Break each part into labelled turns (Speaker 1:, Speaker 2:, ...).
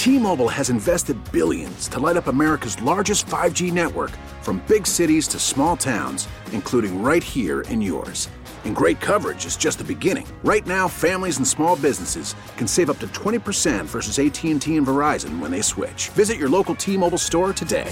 Speaker 1: T-Mobile has invested billions to light up America's largest 5G network, from big cities to small towns, including right here in yours. And great coverage is just the beginning. Right now, families and small businesses can save up to 20% versus AT&T and Verizon when they switch. Visit your local T-Mobile store today.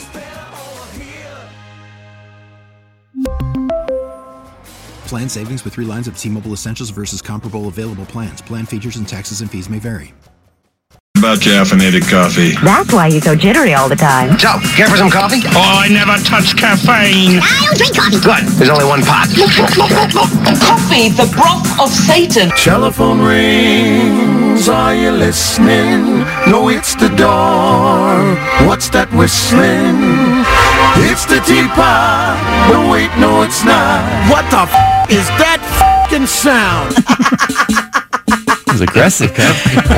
Speaker 2: Plan savings with 3 lines of T-Mobile Essentials versus comparable available plans. Plan features and taxes and fees may vary.
Speaker 3: About caffeinated coffee.
Speaker 4: That's why you're so jittery all the time.
Speaker 5: So, care for some coffee?
Speaker 3: Oh, I never touch caffeine.
Speaker 5: I don't drink coffee. Good. There's only one pot.
Speaker 6: Coffee, the broth of Satan.
Speaker 1: Telephone rings, are you listening? No, it's the door. What's that whistling? It's the teapot. But wait, no, it's not. What the is that f***ing sound?
Speaker 7: It was aggressive, Kev.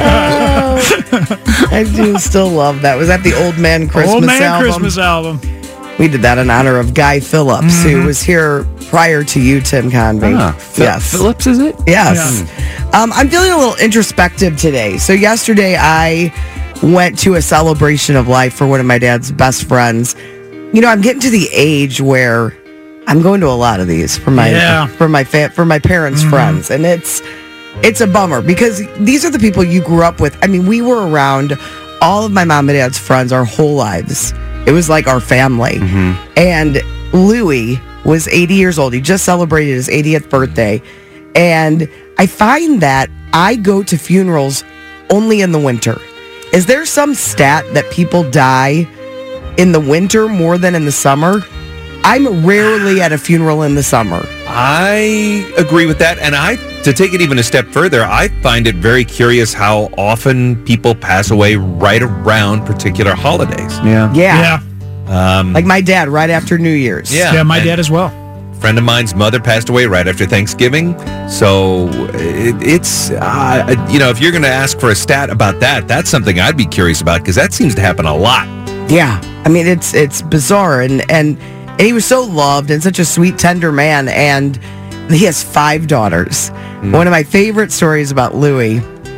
Speaker 8: I do still love that. Was that the Old Man Christmas album? We did that in honor of Guy Phillips, who was here prior to you, Tim Convey.
Speaker 7: Yes. Phillips, is it?
Speaker 8: Yes. Yeah. I'm feeling a little introspective today. So yesterday I went to a celebration of life for one of my dad's best friends. You know, I'm getting to the age where I'm going to a lot of these for my parents' friends, and it's a bummer because these are the people you grew up with. I mean, we were around all of my mom and dad's friends our whole lives. It was like our family. And Louis was 80 years old. He just celebrated his 80th birthday. And I find that I go to funerals only in the winter. Is there some stat that people die in the winter more than in the summer? I'm rarely at a funeral in the summer.
Speaker 7: I agree with that. And to take it even a step further, I find it very curious how often people pass away right around particular holidays.
Speaker 8: Yeah. Like my dad, right after New Year's.
Speaker 9: Yeah, my dad as well.
Speaker 7: A friend of mine's mother passed away right after Thanksgiving. So it's, if you're going to ask for a stat about that, that's something I'd be curious about because that seems to happen a lot.
Speaker 8: Yeah. I mean, it's bizarre. And he was so loved and such a sweet, tender man. And he has 5 daughters. One of my favorite stories about Louis,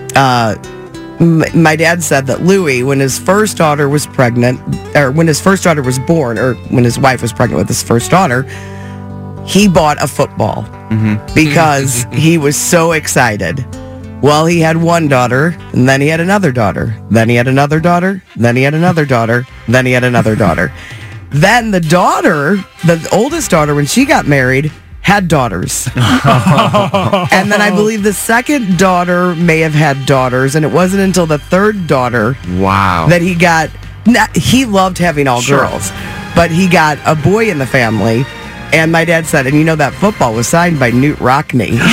Speaker 8: my dad said that Louis, when his first daughter was pregnant, or when his first daughter was born, or when his wife was pregnant with his first daughter, he bought a football because he was so excited. Well, he had one daughter, and then he had another daughter. Then he had another daughter. Then he had another daughter. Then he had another daughter. Then the daughter, the oldest daughter, when she got married, had daughters. And then I believe the second daughter may have had daughters, and it wasn't until the third daughter that he got, he loved having all girls, but he got a boy in the family. And my dad said, and you know that football was signed by Newt Rockne. He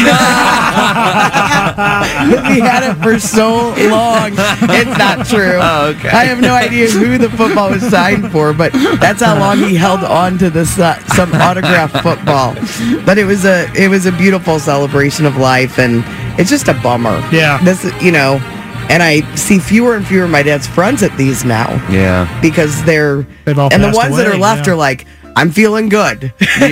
Speaker 8: had it for so long. It's not true.
Speaker 7: Oh, okay.
Speaker 8: I have no idea who the football was signed for, but that's how long he held on to this some autographed football. But it was a beautiful celebration of life, and it's just a bummer.
Speaker 9: Yeah.
Speaker 8: And I see fewer and fewer of my dad's friends at these now.
Speaker 7: Yeah.
Speaker 8: Because they've all
Speaker 9: and
Speaker 8: the ones that are left are like, I'm feeling good.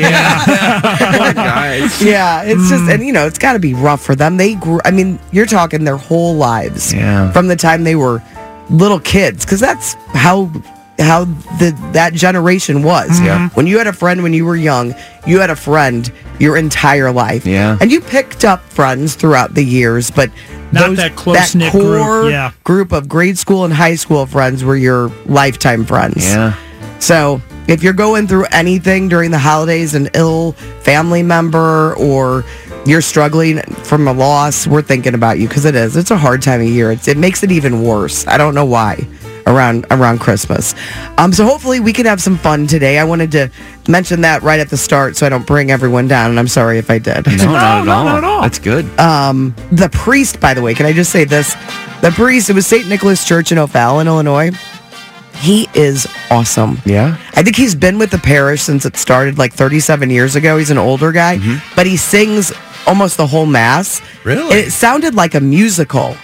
Speaker 7: Guys.
Speaker 8: Yeah, it's just, and it's got to be rough for them. They grew, I mean, you're talking their whole lives from the time they were little kids, because that's how that generation was.
Speaker 7: Yeah.
Speaker 8: When you had a friend when you were young, you had a friend your entire life.
Speaker 7: Yeah.
Speaker 8: And you picked up friends throughout the years, but
Speaker 9: not that close-knit core
Speaker 8: group of grade school and high school friends were your lifetime friends.
Speaker 7: Yeah.
Speaker 8: So if you're going through anything during the holidays, an ill family member, or you're struggling from a loss, we're thinking about you, because it's a hard time of year. It makes it even worse. I don't know why around Christmas. So hopefully we can have some fun today. I wanted to mention that right at the start so I don't bring everyone down, and I'm sorry if I did.
Speaker 7: No, not at all. That's good.
Speaker 8: The priest, by the way, can I just say this? The priest, it was St. Nicholas Church in O'Fallon, Illinois. He is awesome.
Speaker 7: Yeah.
Speaker 8: I think he's been with the parish since it started like 37 years ago. He's an older guy, but he sings almost the whole Mass.
Speaker 7: Really?
Speaker 8: And it sounded like a musical.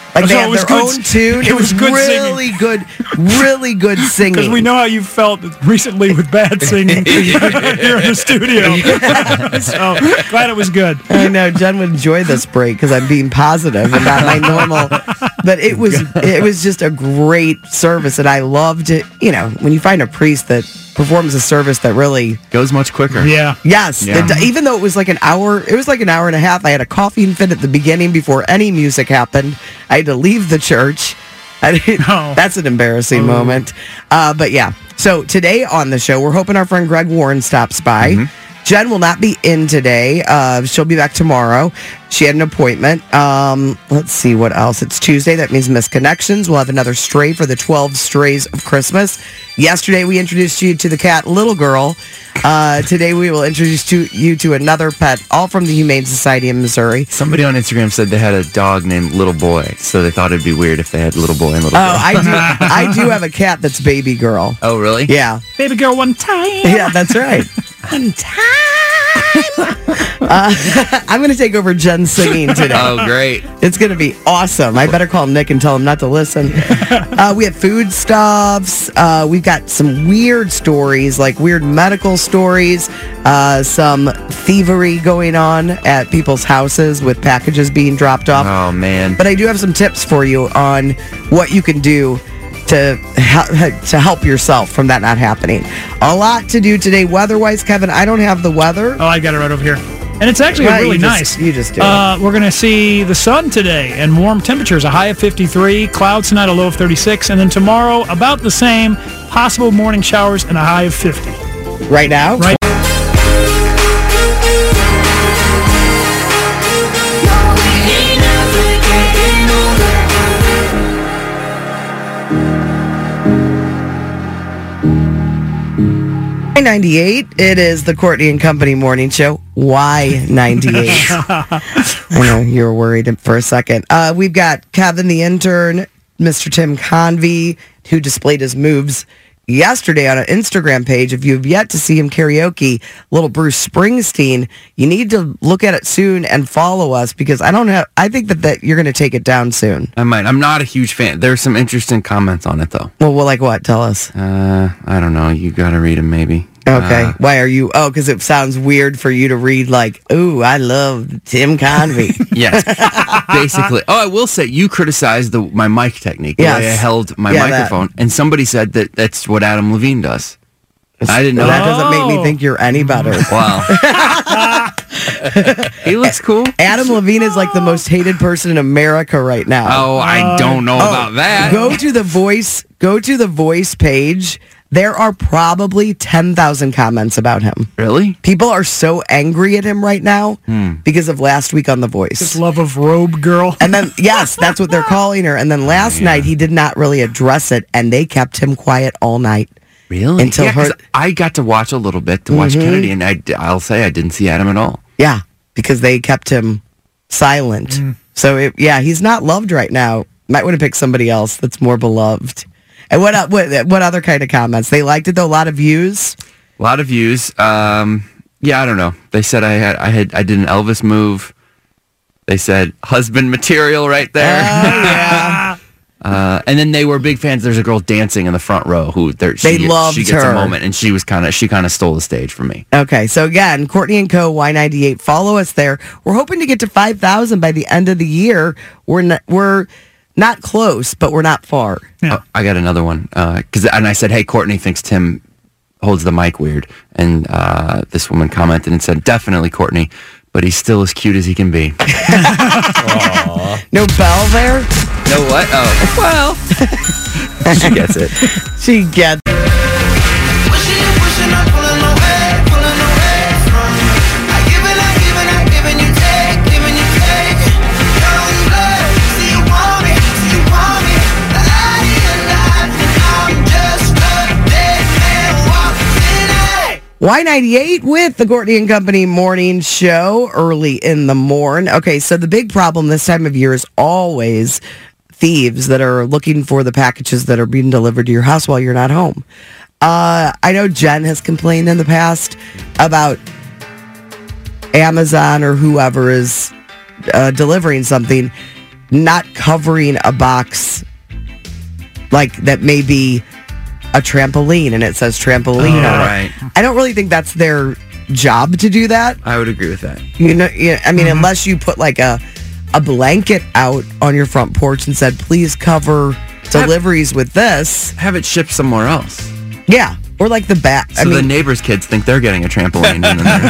Speaker 8: Like they
Speaker 9: So
Speaker 8: have
Speaker 9: it was
Speaker 8: their
Speaker 9: good-
Speaker 8: own tune.
Speaker 9: it was good
Speaker 8: really good singing.
Speaker 9: Because we know how you felt recently with bad singing here in the studio. So glad it was good.
Speaker 8: I know Jen would enjoy this break because I'm being positive and not my normal. But it was just a great service, and I loved it. You know, when you find a priest that performs a service that really
Speaker 10: goes much quicker.
Speaker 9: Yeah.
Speaker 8: Yes. Even though it was like an hour, it was like an hour and a half. I had a coughing fit at the beginning before any music happened. I had to leave the church. That's an embarrassing moment. But yeah. So today on the show, we're hoping our friend Greg Warren stops by. Mm-hmm. Jen will not be in today. She'll be back tomorrow. She had an appointment. Let's see what else. It's Tuesday. That means Missed Connections. We'll have another stray for the 12 Strays of Christmas. Yesterday, we introduced you to the cat Little Girl. Today, we will introduce you to another pet, all from the Humane Society in Missouri.
Speaker 10: Somebody on Instagram said they had a dog named Little Boy, so they thought it'd be weird if they had Little Boy and Little Girl.
Speaker 8: Oh, I do have a cat that's Baby Girl.
Speaker 10: Oh, really?
Speaker 8: Yeah.
Speaker 9: Baby girl one time.
Speaker 8: Yeah, that's right. One time. I'm going to take over Jen's singing today.
Speaker 10: Oh, great.
Speaker 8: It's going to be awesome. I better call Nick and tell him not to listen. We have foodstuffs. We've got some weird stories, like weird medical stories, some thievery going on at people's houses with packages being dropped off.
Speaker 10: Oh, man.
Speaker 8: But I do have some tips for you on what you can do to help yourself from that not happening. A lot to do today weather-wise, Kevin. I don't have the weather.
Speaker 9: Oh, I got it right over here. And it's actually really nice.
Speaker 8: You just do it.
Speaker 9: We're going to see the sun today and warm temperatures, a high of 53, clouds tonight, a low of 36, and then tomorrow about the same, possible morning showers and a high of 50.
Speaker 8: Right now?
Speaker 9: Right.
Speaker 8: Y98, it is the Courtney and Company morning show. Y98. I know you were worried for a second. We've got Kevin the intern, Mr. Tim Convey, who displayed his moves yesterday on an Instagram page. If you've yet to see him karaoke little Bruce Springsteen, you need to look at it soon and follow us because I think that you're going to take it down soon.
Speaker 10: I might. I'm not a huge fan. There's some interesting comments on it, though.
Speaker 8: Well, like what? Tell us.
Speaker 10: I don't know. You got to read them, maybe.
Speaker 8: Okay. Why are you? Oh, because it sounds weird for you to read like, ooh, I love Tim Convey.
Speaker 10: Yes. Basically. Oh, I will say, you criticized my mic technique, the way I held my microphone, and somebody said that that's what Adam Levine does. I didn't know
Speaker 8: that. Doesn't make me think you're any better.
Speaker 10: Wow. He looks cool.
Speaker 8: Adam Levine is like the most hated person in America right now.
Speaker 10: Oh, I don't know about that.
Speaker 8: Go to the Voice page. There are probably 10,000 comments about him.
Speaker 10: Really?
Speaker 8: People are so angry at him right now because of last week on The Voice.
Speaker 9: This love of robe girl.
Speaker 8: And then, yes, that's what they're calling her. And then last night, he did not really address it, and they kept him quiet all night.
Speaker 10: Really?
Speaker 8: Until
Speaker 10: I got to watch a little bit to watch Kennedy, and I'll say I didn't see Adam at all.
Speaker 8: Yeah, because they kept him silent. So, he's not loved right now. Might want to pick somebody else that's more beloved. And what other kind of comments? They liked it though. A lot of views.
Speaker 10: A lot of views. Yeah, I don't know. They said I did an Elvis move. They said husband material right there.
Speaker 8: Yeah.
Speaker 10: And then they were big fans. There's a girl dancing in the front row who she gets
Speaker 8: her.
Speaker 10: a moment, and she kind of stole the stage from me.
Speaker 8: Okay, so again, Courtney and Co. Y98. Follow us there. We're hoping to get to 5,000 by the end of the year. We're not close, but we're not far.
Speaker 9: Yeah.
Speaker 10: Oh, I got another one. And I said, hey, Courtney thinks Tim holds the mic weird. And this woman commented and said, definitely Courtney, but he's still as cute as he can be.
Speaker 8: No bell there?
Speaker 10: No what? Oh, well. She gets it.
Speaker 8: She gets it. Y98 with the Courtney and Company morning show early in the morn. Okay, so the big problem this time of year is always thieves that are looking for the packages that are being delivered to your house while you're not home. I know Jen has complained in the past about Amazon or whoever is delivering something not covering a box like that may be a trampoline and it says trampoline on it.
Speaker 10: Right.
Speaker 8: I don't really think that's their job to do that.
Speaker 10: I would agree with that.
Speaker 8: I mean, unless you put like a blanket out on your front porch and said, please cover deliveries with this.
Speaker 10: Have it shipped somewhere else.
Speaker 8: Yeah. Or like the back.
Speaker 10: So the neighbors' kids think they're getting a trampoline. And then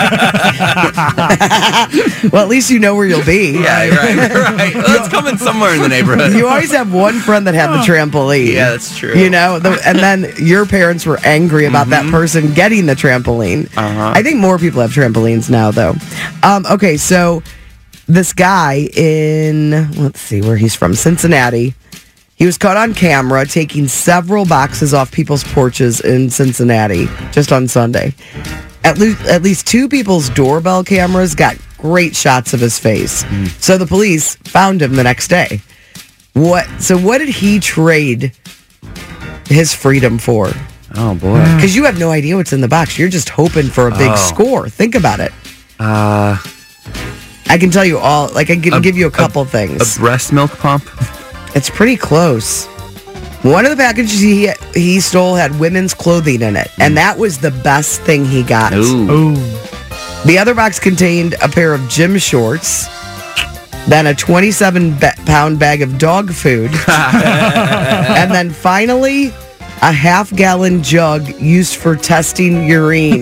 Speaker 8: well, at least you know where you'll be.
Speaker 10: Yeah, right. Well, it's coming somewhere in the neighborhood.
Speaker 8: You always have one friend that had the trampoline.
Speaker 10: Yeah, that's true.
Speaker 8: And then your parents were angry about that person getting the trampoline. I think more people have trampolines now, though. Okay, so this guy let's see where he's from, Cincinnati. He was caught on camera taking several boxes off people's porches in Cincinnati just on Sunday. At least 2 people's doorbell cameras got great shots of his face. So the police found him the next day. What did he trade his freedom for?
Speaker 10: Oh, boy.
Speaker 8: Because you have no idea what's in the box. You're just hoping for a big score. Think about it. I can tell you all. Like, I can give you a couple things.
Speaker 10: A breast milk pump?
Speaker 8: It's pretty close. One of the packages he stole had women's clothing in it, and that was the best thing he got.
Speaker 10: Ooh.
Speaker 8: The other box contained a pair of gym shorts, then a 27-pound bag of dog food, and then finally a half-gallon jug used for testing urine.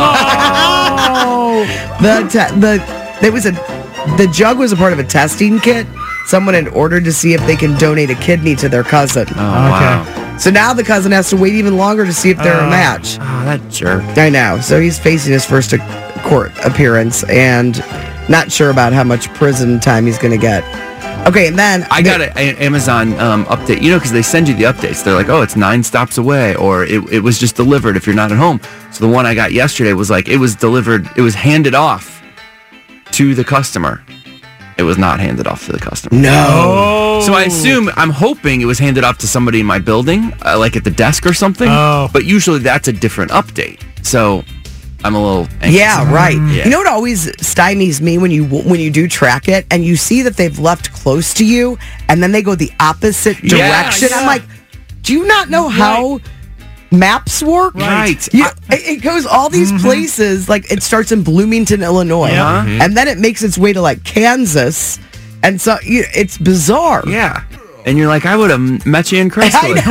Speaker 8: The jug was a part of a testing kit. Someone had ordered to see if they can donate a kidney to their cousin.
Speaker 10: Oh, wow.
Speaker 8: So now the cousin has to wait even longer to see if they're a match.
Speaker 10: Oh, that jerk.
Speaker 8: I know. So he's facing his first court appearance and not sure about how much prison time he's going to get. Okay, and then...
Speaker 10: I got an Amazon update, because they send you the updates. They're like, oh, it's 9 stops away, or it was just delivered if you're not at home. So the one I got yesterday was like, it was delivered, it was handed off to the customer. It was not handed off to the customer.
Speaker 8: No.
Speaker 10: So I'm hoping it was handed off to somebody in my building, like at the desk or something.
Speaker 9: Oh.
Speaker 10: But usually that's a different update. So I'm a little anxious.
Speaker 8: Yeah, right.
Speaker 10: Yeah.
Speaker 8: You know what always stymies me when you do track it and you see that they've left close to you and then they go the opposite direction.
Speaker 10: Yeah.
Speaker 8: I'm like, do you not know how maps work?
Speaker 10: Right.
Speaker 8: It goes all these places. Like it starts in Bloomington, Illinois, and then it makes its way to like Kansas, and so it's bizarre.
Speaker 10: Yeah. And you're like, I would have met you in Craigslist.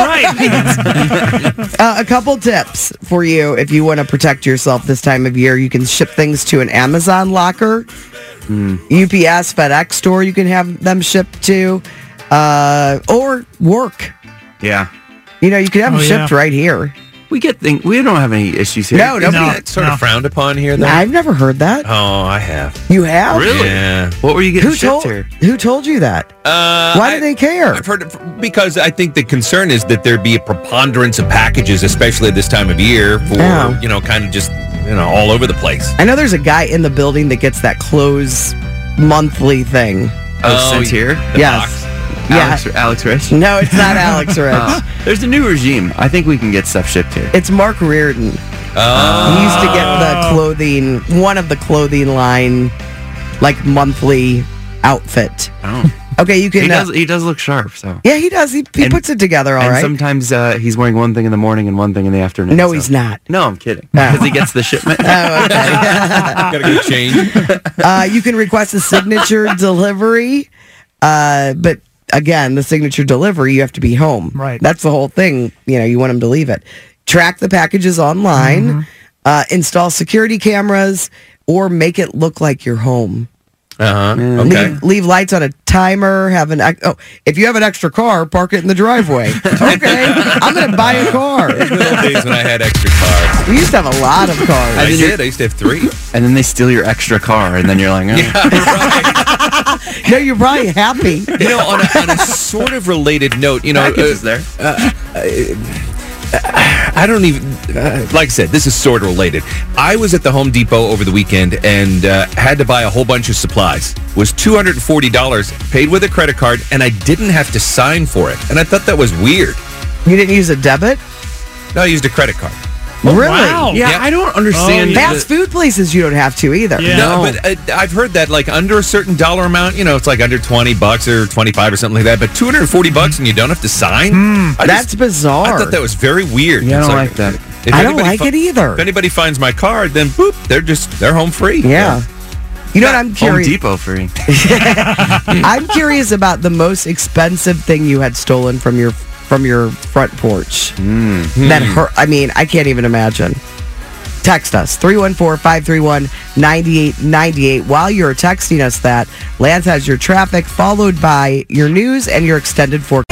Speaker 8: Right. A couple tips for you if you want to protect yourself this time of year. You can ship things to an Amazon locker, UPS, FedEx store. You can have them shipped to, or work.
Speaker 10: Yeah.
Speaker 8: You can have them shipped right here.
Speaker 10: We don't have any issues here.
Speaker 8: No,
Speaker 7: That's sort of frowned upon here, though.
Speaker 8: I've never heard that.
Speaker 7: Oh, I have.
Speaker 8: You have?
Speaker 10: Really?
Speaker 7: Yeah.
Speaker 10: What were you getting shipped here?
Speaker 8: Who told you that? Why do they care?
Speaker 7: I've heard it because I think the concern is that there'd be a preponderance of packages, especially at this time of year, for kind of just all over the place.
Speaker 8: I know there's a guy in the building that gets that close monthly thing.
Speaker 10: Oh, sent here?
Speaker 8: Yes.
Speaker 10: Alex Rich?
Speaker 8: No, it's not Alex Rich.
Speaker 10: There's a new regime. I think we can get stuff shipped here.
Speaker 8: It's Mark Reardon.
Speaker 7: Oh.
Speaker 8: He used to get the clothing, one of the clothing line, like monthly outfit.
Speaker 10: Oh.
Speaker 8: Okay, you can.
Speaker 10: He does look sharp. So
Speaker 8: yeah, he does. He puts it together all right.
Speaker 10: Sometimes he's wearing one thing in the morning and one thing in the afternoon.
Speaker 8: No, he's not.
Speaker 10: No, I'm kidding. Because he gets the shipment.
Speaker 8: Oh, okay.
Speaker 7: Gotta get changed.
Speaker 8: You can request a signature delivery, but again, the signature delivery, you have to be home.
Speaker 9: Right.
Speaker 8: That's the whole thing. You want them to leave it. Track the packages online, install security cameras, or make it look like you're home.
Speaker 7: Okay.
Speaker 8: Leave lights on a timer. If you have an extra car, park it in the driveway. Okay, I'm going to buy a car.
Speaker 7: Those were the days when I had extra cars.
Speaker 8: We used to have a lot of cars.
Speaker 7: I did. I used to have 3.
Speaker 10: And then they steal your extra car, and then you're like, oh.
Speaker 7: Yeah, right.
Speaker 8: No, you're probably happy.
Speaker 7: On a sort of related note,
Speaker 10: packages there.
Speaker 7: I don't even, like I said, this is sort of related. I was at the Home Depot over the weekend and had to buy a whole bunch of supplies. It was $240, paid with a credit card, and I didn't have to sign for it. And I thought that was weird.
Speaker 8: You didn't use a debit?
Speaker 7: No, I used a credit card.
Speaker 8: Really?
Speaker 9: Wow.
Speaker 10: Yeah, I don't understand.
Speaker 8: Fast food places, you don't have to either.
Speaker 9: Yeah.
Speaker 7: No, but I've heard that like under a certain dollar amount, it's like under $20 or 25 or something like that. But $240 and you don't have to sign.
Speaker 8: That's bizarre.
Speaker 7: I thought that was very weird.
Speaker 10: Yeah, I
Speaker 7: It's
Speaker 10: don't like that.
Speaker 7: if
Speaker 8: I don't
Speaker 7: anybody
Speaker 8: like it either.
Speaker 7: If anybody finds my card, then boop, they're home free.
Speaker 8: Yeah. You know what I'm
Speaker 10: Home
Speaker 8: curious?
Speaker 10: Depot free.
Speaker 8: I'm curious about the most expensive thing you had stolen from your front porch. That hurt. I mean, I can't even imagine. Text us 314-531-9898. While you're texting us that, Lance has your traffic followed by your news and your extended forecast.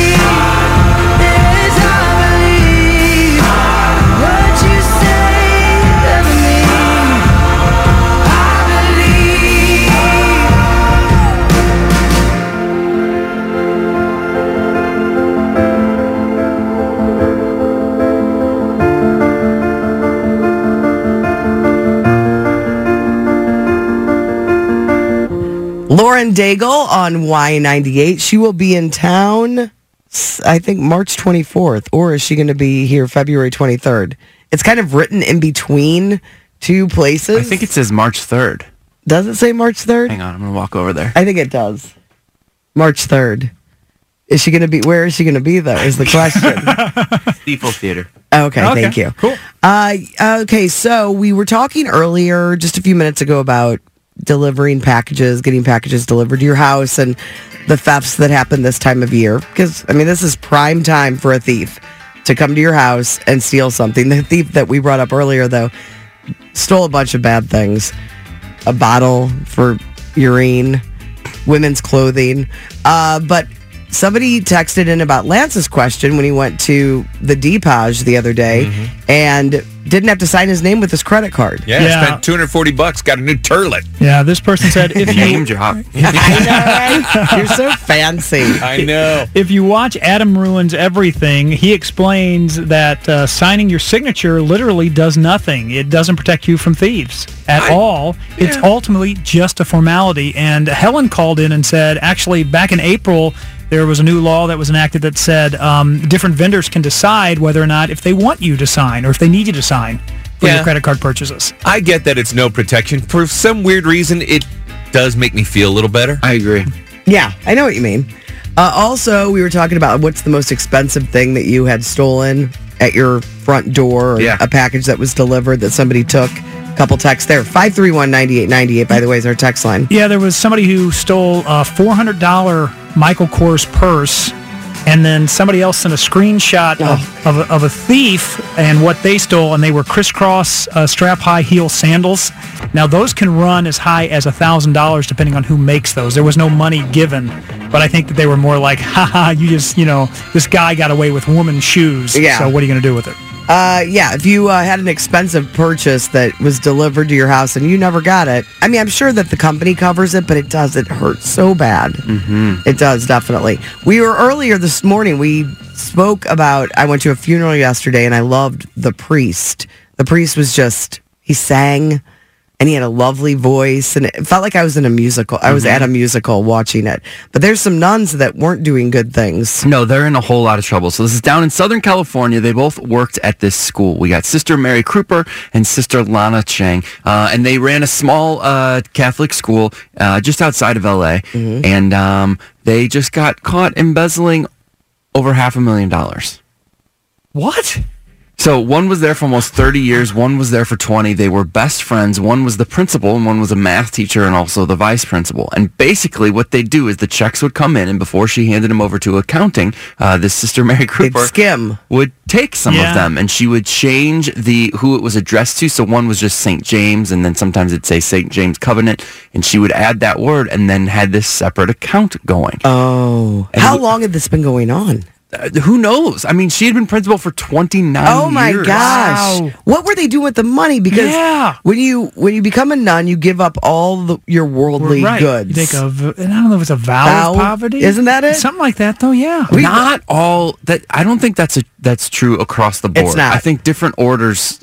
Speaker 8: Lauren Daigle on Y98. She will be in town, I think, March 24th. Or is she going to be here February 23rd? It's kind of written in between two places.
Speaker 10: I think it says March 3rd.
Speaker 8: Does it say March 3rd?
Speaker 10: Hang on, I'm going to walk over there.
Speaker 8: I think it does. March 3rd. Is she going to be, where is she going to be, though, is the question.
Speaker 10: Depot Theater.
Speaker 8: Okay, thank you.
Speaker 9: Cool.
Speaker 8: Okay, so we were talking earlier, just a few minutes ago, about delivering packages, getting packages delivered to your house, and the thefts that happen this time of year. Because, I mean, this is prime time for a thief to come to your house and steal something. The thief that we brought up earlier, though, stole a bunch of bad things. A bottle for urine, women's clothing. But somebody texted in about Lance's question when he went to the Depage the other day and didn't have to sign his name with his credit card.
Speaker 7: Yeah. Spent $240, got a new turlet.
Speaker 9: Yeah, this person said if you
Speaker 10: Name drop.
Speaker 8: I know, right? You're so fancy.
Speaker 7: I know.
Speaker 9: If you watch Adam Ruins Everything, he explains that signing your signature literally does nothing. It doesn't protect you from thieves at all. It's ultimately just a formality. And Helen called in and said, actually, back in April, there was a new law that was enacted that said different vendors can decide whether or not if they want you to sign or if they need you to sign for your credit card purchases.
Speaker 7: I get that it's no protection. For some weird reason, it does make me feel a little better.
Speaker 10: I agree.
Speaker 8: Yeah, I know what you mean. Also, we were talking about what's the most expensive thing that you had stolen at your front door, or a package that was delivered that somebody took. Couple texts there. 531-9898, by the way, is our text line.
Speaker 9: Yeah, there was somebody who stole a $400 Michael Kors purse, and then somebody else sent a screenshot of a thief and what they stole, and they were crisscross strap high heel sandals. Now, those can run as high as $1,000 depending on who makes those. There was no money given, but I think that they were more like, haha, you just, this guy got away with woman's shoes, so what are you going to do with it?
Speaker 8: If you had an expensive purchase that was delivered to your house and you never got it, I mean, I'm sure that the company covers it, but it hurt so bad. It does, definitely. We were earlier this morning, we spoke about, I went to a funeral yesterday and I loved the priest. The priest was he sang and he had a lovely voice, and it felt like I was in a musical. I was at a musical watching it. But there's some nuns that weren't doing good things.
Speaker 10: No, they're in a whole lot of trouble. So this is down in Southern California. They both worked at this school. We got Sister Mary Kruper and Sister Lana Chang. And they ran a small Catholic school just outside of L.A. And they just got caught embezzling over $500,000.
Speaker 9: What?
Speaker 10: So one was there for almost 30 years. One was there for 20. They were best friends. One was the principal and one was a math teacher and also the vice principal. And basically what they do is the checks would come in, and before she handed them over to accounting, this Sister Mary Kruper would take some of them, and she would change who it was addressed to. So one was just St. James, and then sometimes it'd say St. James Covenant, and she would add that word and then had this separate account going.
Speaker 8: Oh. And how long had this been going on?
Speaker 10: Who knows? I mean, she had been principal for 29 years.
Speaker 8: Oh my gosh. Wow. What were they doing with the money? Because when you become a nun, you give up all your worldly goods.
Speaker 9: You take and I don't know if it's a vow of poverty.
Speaker 8: Isn't that it?
Speaker 9: Something like that, though, yeah.
Speaker 10: Not all that. I don't think that's true across the board.
Speaker 8: It's not.
Speaker 10: I think different orders,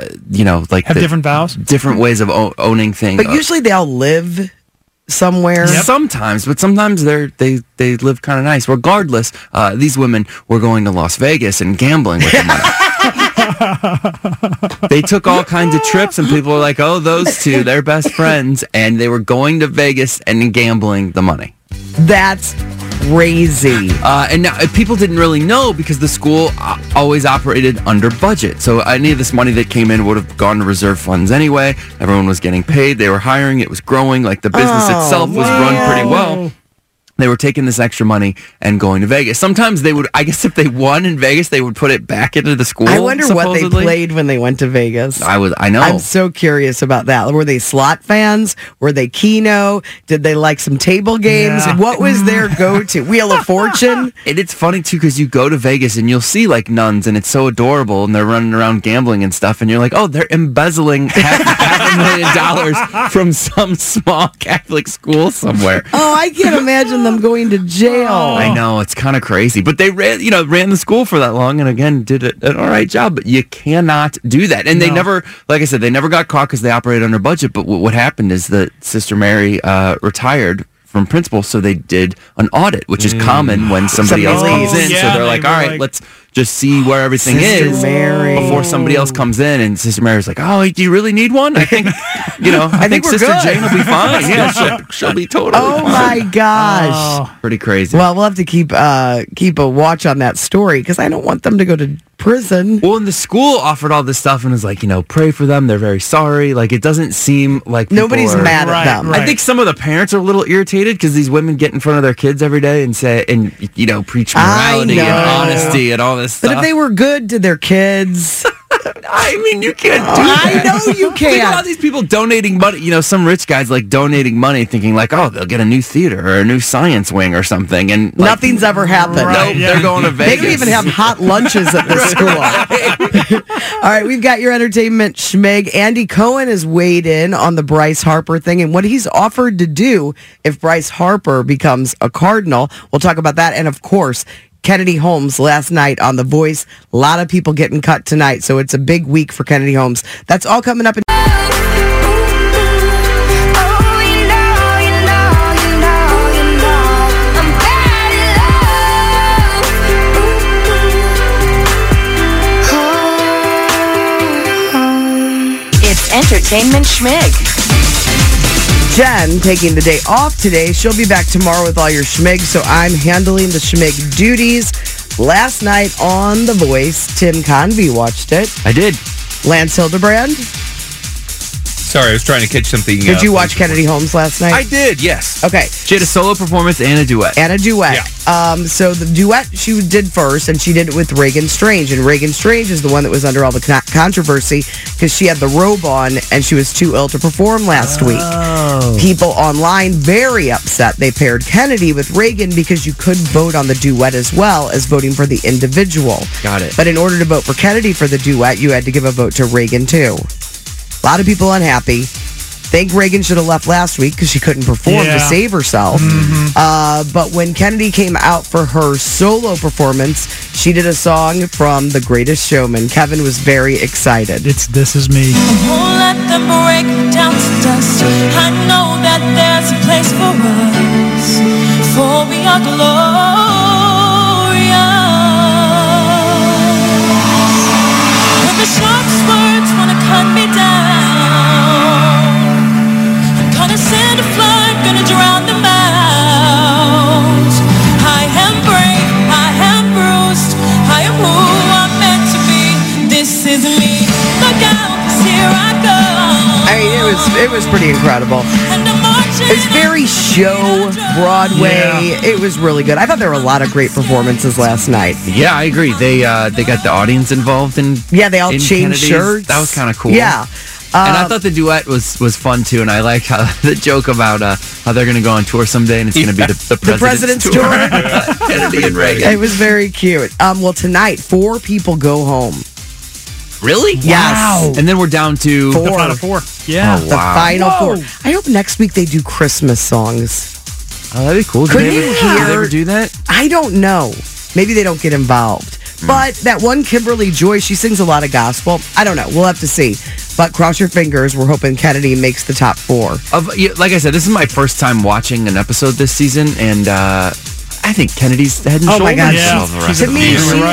Speaker 9: have different vows,
Speaker 10: different ways of owning things.
Speaker 8: But usually they all live somewhere.
Speaker 10: Sometimes, but sometimes they live kind of nice. Regardless, these women were going to Las Vegas and gambling with the money. They took all kinds of trips, and people were like, "Oh, those two, they're best friends," and they were going to Vegas and gambling the money.
Speaker 8: That's crazy.
Speaker 10: And now people didn't really know because the school always operated under budget. So any of this money that came in would have gone to reserve funds anyway. Everyone was getting paid. They were hiring. It was growing. Like the business itself was run pretty well. They were taking this extra money and going to Vegas. Sometimes they would, I guess if they won in Vegas, they would put it back into the school.
Speaker 8: I wonder
Speaker 10: supposedly.
Speaker 8: what they played when they went to Vegas.
Speaker 10: I know.
Speaker 8: I'm so curious about that. Were they slot fans? Were they Keno? Did they like some table games?
Speaker 9: Yeah.
Speaker 8: What was their go-to? Wheel of Fortune?
Speaker 10: And it's funny, too, because you go to Vegas and you'll see, like, nuns, and it's so adorable, and they're running around gambling and stuff, and you're like, oh, they're embezzling half $500,000 from some small Catholic school somewhere.
Speaker 8: Oh, I can't imagine them going to jail.
Speaker 10: I know, it's kind of crazy. But they ran the school for that long, and again, did an all right job. But you cannot do that. And they never, like I said, they never got caught because they operated under budget. But what happened is that Sister Mary retired from principal, so they did an audit, which is common when somebody else comes in.
Speaker 9: Yeah,
Speaker 10: so they're like, all right, let's just see where everything
Speaker 8: Sister
Speaker 10: is
Speaker 8: Mary.
Speaker 10: before somebody else comes in. And Sister Mary's like, oh, do you really need one? I think, I think
Speaker 8: we're
Speaker 10: Sister
Speaker 8: good.
Speaker 10: Jane will be fine. Yeah, she'll be totally
Speaker 8: Oh,
Speaker 10: fine.
Speaker 8: my gosh.
Speaker 10: Pretty crazy.
Speaker 8: Well, we'll have to keep a watch on that story because I don't want them to go to prison.
Speaker 10: Well, and the school offered all this stuff and was like, pray for them. They're very sorry. Like, it doesn't seem like people
Speaker 8: Nobody's
Speaker 10: are-
Speaker 8: mad at them.
Speaker 10: I think some of the parents are a little irritated because these women get in front of their kids every day and say, preach morality and honesty and all this stuff.
Speaker 8: But if they were good to their kids...
Speaker 10: I mean, you can't do that.
Speaker 8: I know you
Speaker 10: Think
Speaker 8: can't.
Speaker 10: about these people donating money. Some rich guys like donating money thinking like, oh, they'll get a new theater or a new science wing or something. And like,
Speaker 8: Nothing's ever happened.
Speaker 10: Nope, they're going to Vegas.
Speaker 8: They don't even have hot lunches at the school. All right, we've got your entertainment schmig. Andy Cohen has weighed in on the Bryce Harper thing and what he's offered to do if Bryce Harper becomes a Cardinal. We'll talk about that. And of course, Kennedy Holmes last night on The Voice. A lot of people getting cut tonight, so it's a big week for Kennedy Holmes. That's all coming up in...
Speaker 4: It's Entertainment Schmig.
Speaker 8: Jen taking the day off today. She'll be back tomorrow with all your schmig, so I'm handling the schmig duties. Last night on The Voice, Tim Convey watched it.
Speaker 10: I did.
Speaker 8: Lance Hildebrand.
Speaker 7: Sorry, I was trying to catch something.
Speaker 8: Did you watch Kennedy Holmes last night?
Speaker 7: I did, yes.
Speaker 8: Okay.
Speaker 10: She had a solo performance and a duet.
Speaker 8: And a duet. So the duet she did first, and she did it with Reagan Strange. And Reagan Strange is the one that was under all the controversy because she had the robe on and she was too ill to perform last week. People online very upset they paired Kennedy with Reagan because you could vote on the duet as well as voting for the individual.
Speaker 10: Got it.
Speaker 8: But in order to vote for Kennedy for the duet, you had to give a vote to Reagan too. A lot of people unhappy. Think Reagan should have left last week because she couldn't perform to save herself. But when Kennedy came out for her solo performance, she did a song from The Greatest Showman. Kevin was very excited.
Speaker 9: It's This Is Me.
Speaker 11: Won't let them break down to dust. I know that there's a place for us, for we are glorious. When the sharpest words want to cut me down, gonna send a flood, gonna drown them out. I am brave, I am bruised, I am who I'm meant to be. This is me. Look out, 'cause here I go.
Speaker 8: I mean, it was pretty incredible.
Speaker 11: And I'm marching.
Speaker 8: It's very show Broadway. It was really good. I thought there were a lot of great performances last night.
Speaker 10: Yeah, I agree. They got the audience involved in.
Speaker 8: Yeah, they all
Speaker 10: in
Speaker 8: changed
Speaker 10: Kennedy's.
Speaker 8: shirts.
Speaker 10: That was kind of cool.
Speaker 8: Yeah.
Speaker 10: And I thought the duet was fun too, and I like how the joke about how they're going to go on tour someday, and it's going to be the president's tour. Kennedy and Reagan.
Speaker 8: It was very cute. Well, tonight 4 people go home.
Speaker 10: Really?
Speaker 8: Yes.
Speaker 9: Wow.
Speaker 10: And then we're down to
Speaker 8: 4.
Speaker 9: The final 4. Yeah.
Speaker 10: Oh,
Speaker 8: The
Speaker 10: wow.
Speaker 8: final 4. I hope next week they do Christmas songs.
Speaker 10: Oh, that'd be cool.
Speaker 8: Could
Speaker 10: Did
Speaker 8: you
Speaker 10: they
Speaker 8: hear-
Speaker 10: ever do that?
Speaker 8: I don't know. Maybe they don't get involved. But that one Kimberly Joy, she sings a lot of gospel. I don't know. We'll have to see. But cross your fingers. We're hoping Kennedy makes the top 4.
Speaker 10: Like I said, this is my first time watching an episode this season, and I think Kennedy's head and
Speaker 8: Oh,
Speaker 10: shoulders
Speaker 8: my God.
Speaker 10: above the rest
Speaker 8: To
Speaker 10: of
Speaker 8: me,
Speaker 10: them.
Speaker 9: You're right.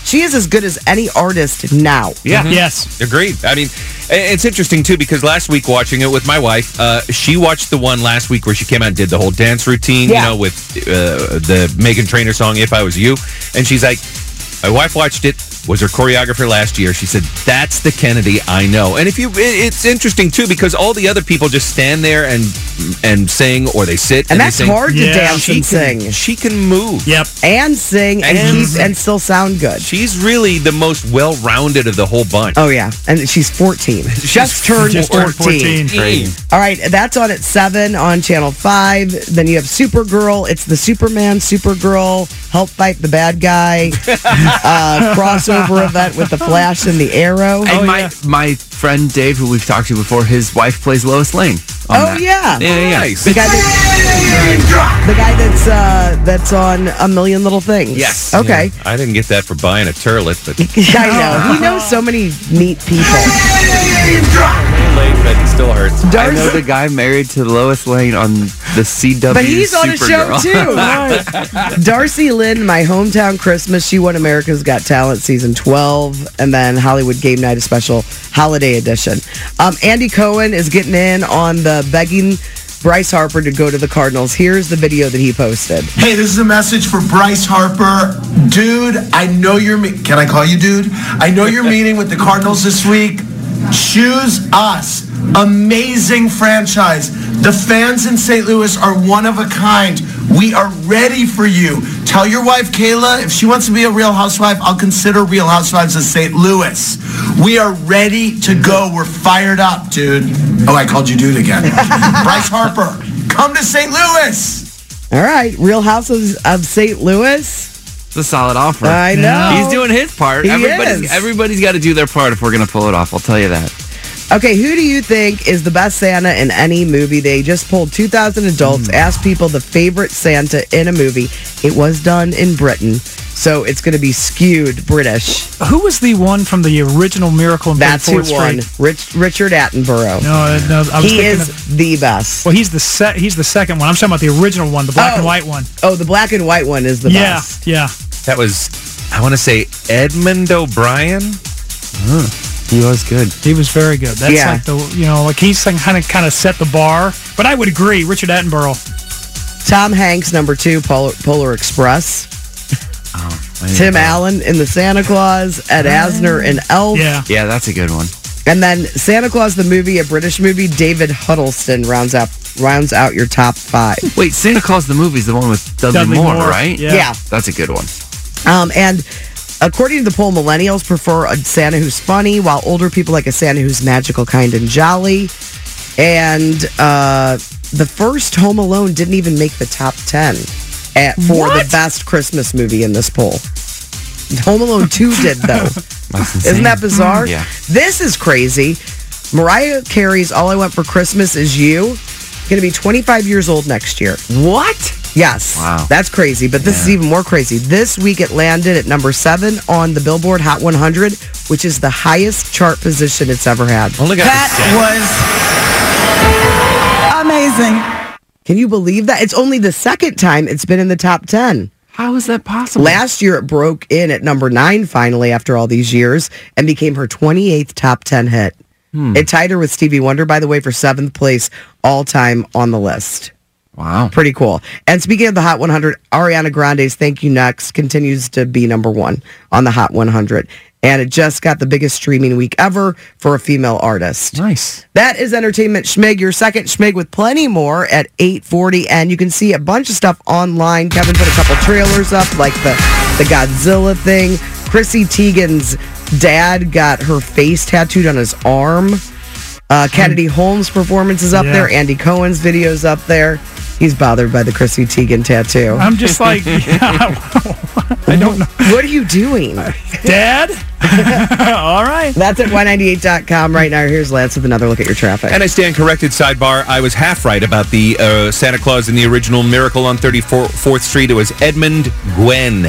Speaker 8: She is as good as any artist now.
Speaker 7: Yeah.
Speaker 9: Yes.
Speaker 7: Agreed. I mean, it's interesting, too, because last week watching it with my wife, she watched the one last week where she came out and did the whole dance routine, with the Meghan Trainor song, If I Was You. And she's like, my wife watched it, was her choreographer last year. She said, that's the Kennedy I know. And it's interesting, too, because all the other people just stand there and sing, or they sit
Speaker 8: and
Speaker 7: they
Speaker 8: that's
Speaker 7: sing.
Speaker 8: hard to dance and sing.
Speaker 7: She can move.
Speaker 9: Yep.
Speaker 8: And sing and still sound good.
Speaker 7: She's really the most well-rounded of the whole bunch.
Speaker 8: Oh, yeah. And she's 14. Just turned 14. All right, that's on at 7 on Channel 5. Then you have Supergirl. It's the Superman, Supergirl, help fight the bad guy, crossover event with the Flash and the Arrow.
Speaker 10: And my friend Dave, who we've talked to before, his wife plays Lois Lane.
Speaker 8: Yeah.
Speaker 7: Nice.
Speaker 8: The guy that's on A Million Little Things.
Speaker 7: Yes.
Speaker 8: Okay.
Speaker 7: Yeah. I didn't get that for buying a turlet, but
Speaker 8: I know. He knows so many neat people.
Speaker 7: late, but it still hurts.
Speaker 10: I know the guy married to Lois Lane on the CW.
Speaker 8: But he's on a show
Speaker 10: Supergirl.
Speaker 8: too. Darcy Lynn, My Hometown Christmas. She won America's Got Talent season 12, and then Hollywood Game Night, a special holiday edition. Andy Cohen is getting in on the begging Bryce Harper to go to the Cardinals. Here's the video that he posted.
Speaker 12: Hey, this is a message for Bryce Harper. Dude, I know you're... Can I call you dude? I know you're meeting with the Cardinals this week. Choose us. Amazing franchise. The fans in St. Louis are one of a kind. We are ready for you. Tell your wife, Kayla, if she wants to be a Real Housewife, I'll consider Real Housewives of St. Louis. We are ready to go. We're fired up, dude. Oh, I called you dude again. Bryce Harper, come to St. Louis.
Speaker 8: All right, Real Houses of St. Louis.
Speaker 10: It's a solid offer.
Speaker 8: I know.
Speaker 10: He's doing his part.
Speaker 8: He
Speaker 10: Everybody's got to do their part if we're going to pull it off. I'll tell you that.
Speaker 8: Okay, who do you think is the best Santa in any movie? They just polled 2,000 adults, asked people the favorite Santa in a movie. It was done in Britain, so it's going to be skewed British.
Speaker 9: Who was the one from the original Miracle on 34th
Speaker 8: That's who won.
Speaker 9: Street?
Speaker 8: Richard Attenborough.
Speaker 9: No, I was
Speaker 8: he
Speaker 9: thinking
Speaker 8: is the best.
Speaker 9: Well, he's the second one. I'm talking about the original one, the black and white one.
Speaker 8: Oh, the black and white one is the best.
Speaker 9: Yeah.
Speaker 7: That was, I want to say, Edmund O'Brien.
Speaker 10: He was good.
Speaker 9: He was very good. That's like the, he's kind of set the bar. But I would agree, Richard Attenborough.
Speaker 8: Tom Hanks, number 2, Polar Express. Tim Allen in the Santa Claus, Ed Asner in Elf.
Speaker 10: Yeah, that's a good one.
Speaker 8: And then Santa Claus the movie, a British movie, David Huddleston rounds out your top 5.
Speaker 10: Wait, Santa Claus the movie is the one with Dudley Moore, right?
Speaker 8: Yeah.
Speaker 10: That's a good one.
Speaker 8: And according to the poll, millennials prefer a Santa who's funny, while older people like a Santa who's magical, kind, and jolly. And the first Home Alone didn't even make the top 10 for the best Christmas movie in this poll. Home Alone 2 did, though. Isn't that bizarre?
Speaker 10: Yeah.
Speaker 8: This is crazy. Mariah Carey's All I Want for Christmas Is You going to be 25 years old next year.
Speaker 10: What?
Speaker 8: Yes.
Speaker 10: Wow.
Speaker 8: That's crazy, but this is even more crazy. This week it landed at number 7 on the Billboard Hot 100, which is the highest chart position it's ever had.
Speaker 6: That was amazing.
Speaker 8: Can you believe that? It's only the second time it's been in the top 10.
Speaker 10: How is that possible?
Speaker 8: Last year it broke in at number 9 finally after all these years and became her 28th top 10 hit. It tied her with Stevie Wonder, by the way, for 7th place all time on the list.
Speaker 10: Wow.
Speaker 8: Pretty cool. And speaking of the Hot 100, Ariana Grande's Thank You Next continues to be number 1 on the Hot 100. And it just got the biggest streaming week ever for a female artist.
Speaker 10: Nice.
Speaker 8: That is Entertainment Schmig, your second Schmig with plenty more at 8:40. And you can see a bunch of stuff online. Kevin put a couple trailers up, like the Godzilla thing. Chrissy Teigen's dad got her face tattooed on his arm. Kennedy Holmes' performance is up there. Andy Cohen's video's up there. He's bothered by the Chrissy Teigen tattoo.
Speaker 9: I'm just like, I don't know.
Speaker 8: What are you doing?
Speaker 9: Dad? All right.
Speaker 8: That's at Y98.com right now. Here's Lance with another look at your traffic.
Speaker 7: And I stand corrected, sidebar. I was half right about the Santa Claus in the original Miracle on 34th Street. It was Edmund Gwen.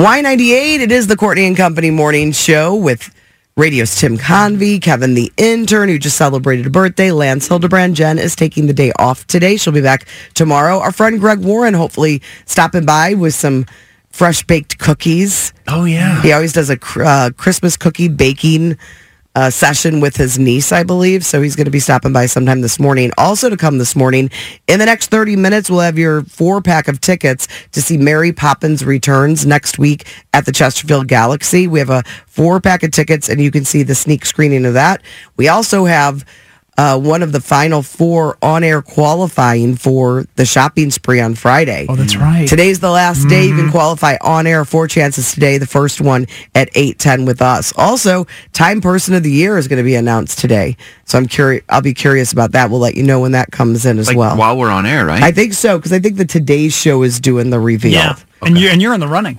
Speaker 8: Y98, it is the Courtney and Company morning show with radio's Tim Convey, Kevin the intern, who just celebrated a birthday, Lance Hildebrand. Jen is taking the day off today. She'll be back tomorrow. Our friend Greg Warren, hopefully stopping by with some fresh baked cookies.
Speaker 10: Oh, yeah.
Speaker 8: He always does a Christmas cookie baking session with his niece, I believe. So he's going to be stopping by sometime this morning. Also to come this morning, in the next 30 minutes, we'll have your 4-pack of tickets to see Mary Poppins Returns next week at the Chesterfield Galaxy. We have a 4-pack of tickets, and you can see the sneak screening of that. We also have one of the final 4 on-air qualifying for the shopping spree on Friday.
Speaker 9: Oh, that's right.
Speaker 8: Today's the last day. You can qualify on-air. 4 chances today. The first one at 8:10 with us. Also, Time Person of the Year is going to be announced today. So I'm curious. I'll be curious about that. We'll let you know when that comes in as well.
Speaker 10: While we're on air, right?
Speaker 8: I think so, because I think the Today's Show is doing the reveal.
Speaker 9: Yeah, and you're in the running.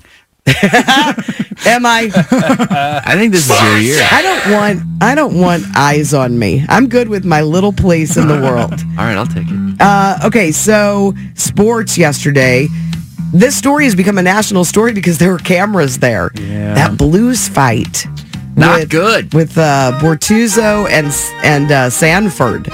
Speaker 8: Am I?
Speaker 10: I think this is your year.
Speaker 8: I don't want eyes on me. I'm good with my little place in the world.
Speaker 10: All right, I'll take it.
Speaker 8: Okay, so sports yesterday. This story has become a national story because there were cameras there.
Speaker 10: Yeah.
Speaker 8: That Blues fight.
Speaker 10: Not good.
Speaker 8: With Bortuzzo and Sanford.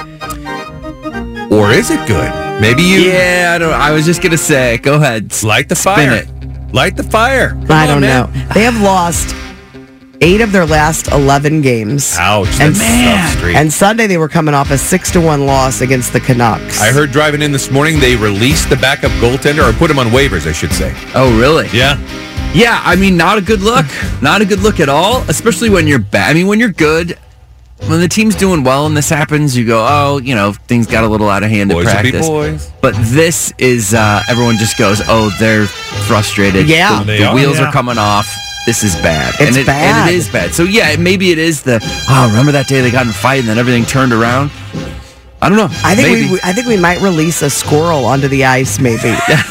Speaker 7: Or is it good? Maybe you...
Speaker 10: Yeah, I was just going to say, go ahead.
Speaker 7: Light the fire.
Speaker 10: Spin it.
Speaker 7: Light the fire.
Speaker 8: I don't know. They have lost 8 of their last 11 games.
Speaker 7: Ouch.
Speaker 8: And,
Speaker 7: That's a tough streak.
Speaker 8: and Sunday they were coming off a 6-1 loss against the Canucks.
Speaker 7: I heard driving in this morning they released the backup goaltender, or put him on waivers, I should say.
Speaker 10: Oh, really?
Speaker 7: Yeah.
Speaker 10: Yeah, I mean, not a good look. Not a good look at all, especially when you're bad. I mean, when you're good, when the team's doing well and this happens, you go, oh, things got a little out of hand
Speaker 7: Boys
Speaker 10: in practice.
Speaker 7: will be boys.
Speaker 10: But this is, everyone just goes, oh, they're frustrated.
Speaker 8: Yeah.
Speaker 10: The wheels are coming off. This is bad.
Speaker 8: It's bad.
Speaker 10: And it is bad. So, yeah, maybe it is remember that day they got in a fight and then everything turned around? I don't know.
Speaker 8: I think we might release a squirrel onto the ice, maybe.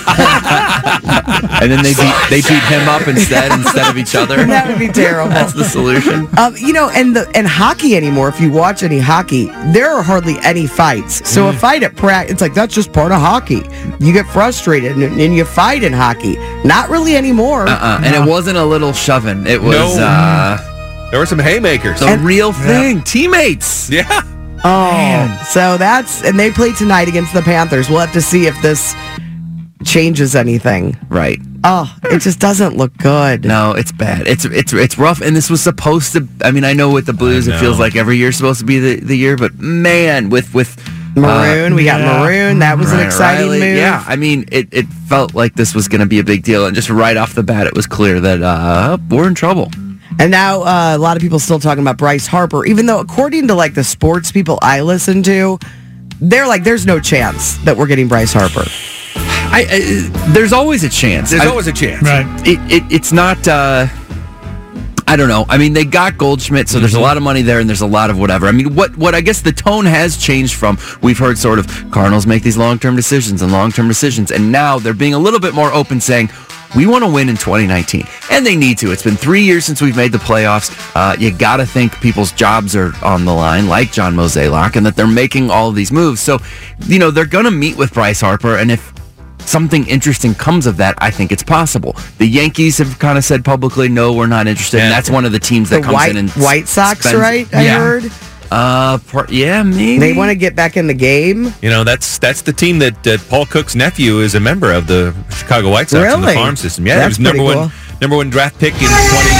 Speaker 10: And then they beat him up instead of each other.
Speaker 8: That would be terrible.
Speaker 10: That's the solution.
Speaker 8: And hockey anymore, if you watch any hockey, there are hardly any fights. So a fight at practice, it's like, that's just part of hockey. You get frustrated and you fight in hockey. Not really anymore.
Speaker 10: And it wasn't a little shoving. It was...
Speaker 7: there were some haymakers.
Speaker 10: A real thing. Teammates.
Speaker 7: Yeah.
Speaker 8: So and they play tonight against the Panthers. We'll have to see if this changes anything.
Speaker 10: Right.
Speaker 8: Oh, it just doesn't look good.
Speaker 10: No, it's bad. It's rough, and this was supposed to. I mean, I know with the Blues, it feels like every year's supposed to be the year, but man, with
Speaker 8: Maroon, we got Maroon. That was an exciting
Speaker 10: Riley,
Speaker 8: move.
Speaker 10: Yeah, I mean, it felt like this was going to be a big deal, and just right off the bat, it was clear that we're in trouble.
Speaker 8: And now a lot of people still talking about Bryce Harper, even though according to the sports people I listen to, they're like, there's no chance that we're getting Bryce Harper.
Speaker 10: There's always a chance.
Speaker 7: There's always a chance.
Speaker 9: Right.
Speaker 10: It's not... I don't know. I mean, they got Goldschmidt, so there's a lot of money there, and there's a lot of whatever. I mean, what I guess the tone has changed from, we've heard sort of Cardinals make these long-term decisions, and now they're being a little bit more open, saying, we want to win in 2019. And they need to. It's been 3 years since we've made the playoffs. You got to think people's jobs are on the line, like John Mozeliak, and that they're making all of these moves. So, they're going to meet with Bryce Harper, and if something interesting comes of that, I think it's possible. The Yankees have kind of said publicly, no, we're not interested. And that's one of the teams that comes in and
Speaker 8: White Sox, right? I heard.
Speaker 10: Yeah, maybe.
Speaker 8: They want to get back in the game.
Speaker 7: That's the team that Paul Cook's nephew is a member of, the Chicago White Sox in the farm system. Yeah,
Speaker 8: That's
Speaker 7: he was number one draft pick in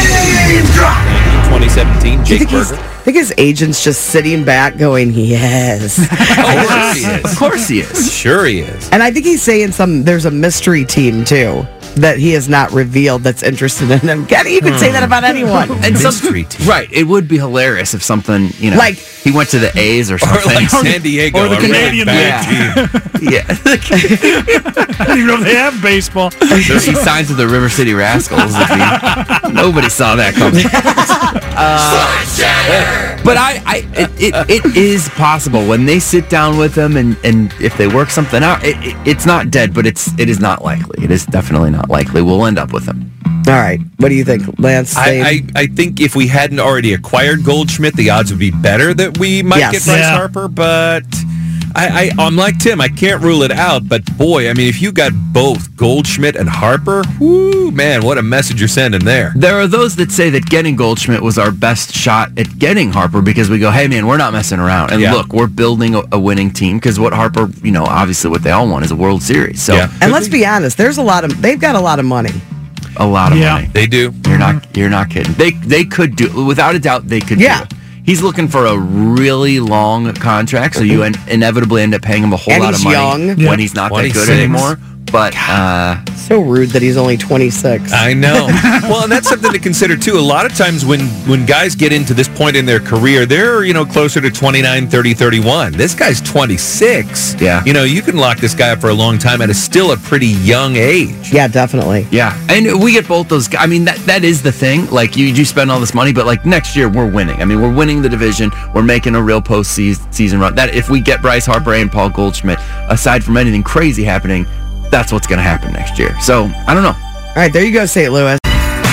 Speaker 7: 2017, Jake Berger.
Speaker 8: I think his agent's just sitting back going, yes.
Speaker 10: Of course he is.
Speaker 7: Sure he is.
Speaker 8: And I think he's saying there's a mystery team, too, that he has not revealed that's interested in him. You could say that about anyone.
Speaker 10: And mystery team. Right. It would be hilarious if something,
Speaker 8: like
Speaker 10: he went to the A's or something.
Speaker 7: Or like San Diego.
Speaker 9: Or the Canadian
Speaker 10: team. Yeah.
Speaker 9: I don't even know if they have baseball.
Speaker 10: He signs with the River City Rascals. Nobody saw that coming. But it is possible when they sit down with them and if they work something out, it's not dead, but it is not likely. It is definitely not likely. We'll end up with them.
Speaker 8: All right. What do you think, Lance?
Speaker 7: I think if we hadn't already acquired Goldschmidt, the odds would be better that we might get Bryce Harper, but I'm like Tim. I can't rule it out, but boy, I mean, if you got both Goldschmidt and Harper, whoo, man, what a message you're sending there.
Speaker 10: There are those that say that getting Goldschmidt was our best shot at getting Harper because we go, hey, man, we're not messing around. And look, we're building a winning team because what Harper, obviously what they all want is a World Series. So,
Speaker 8: and let's be honest, they've got a lot of money.
Speaker 10: A lot of money.
Speaker 7: They do.
Speaker 10: You're not kidding. They could do, without a doubt, they could do it. He's looking for a really long contract, so you inevitably end up paying him a whole lot of money when he's not that good anymore. But
Speaker 8: so rude that he's only 26.
Speaker 7: I know. Well, and that's something to consider too. A lot of times when guys get into this point in their career, they're closer to 29, 30, 31. This guy's 26.
Speaker 10: Yeah.
Speaker 7: You can lock this guy up for a long time at still a pretty young age.
Speaker 8: Yeah, definitely.
Speaker 10: Yeah, and we get both those guys. I mean, that is the thing. Like, you spend all this money, but like next year we're winning. I mean, we're winning the division. We're making a real postseason run. That if we get Bryce Harper and Paul Goldschmidt, aside from anything crazy happening, that's what's going to happen next year. So, I don't know.
Speaker 8: All right, there you go, St. Louis.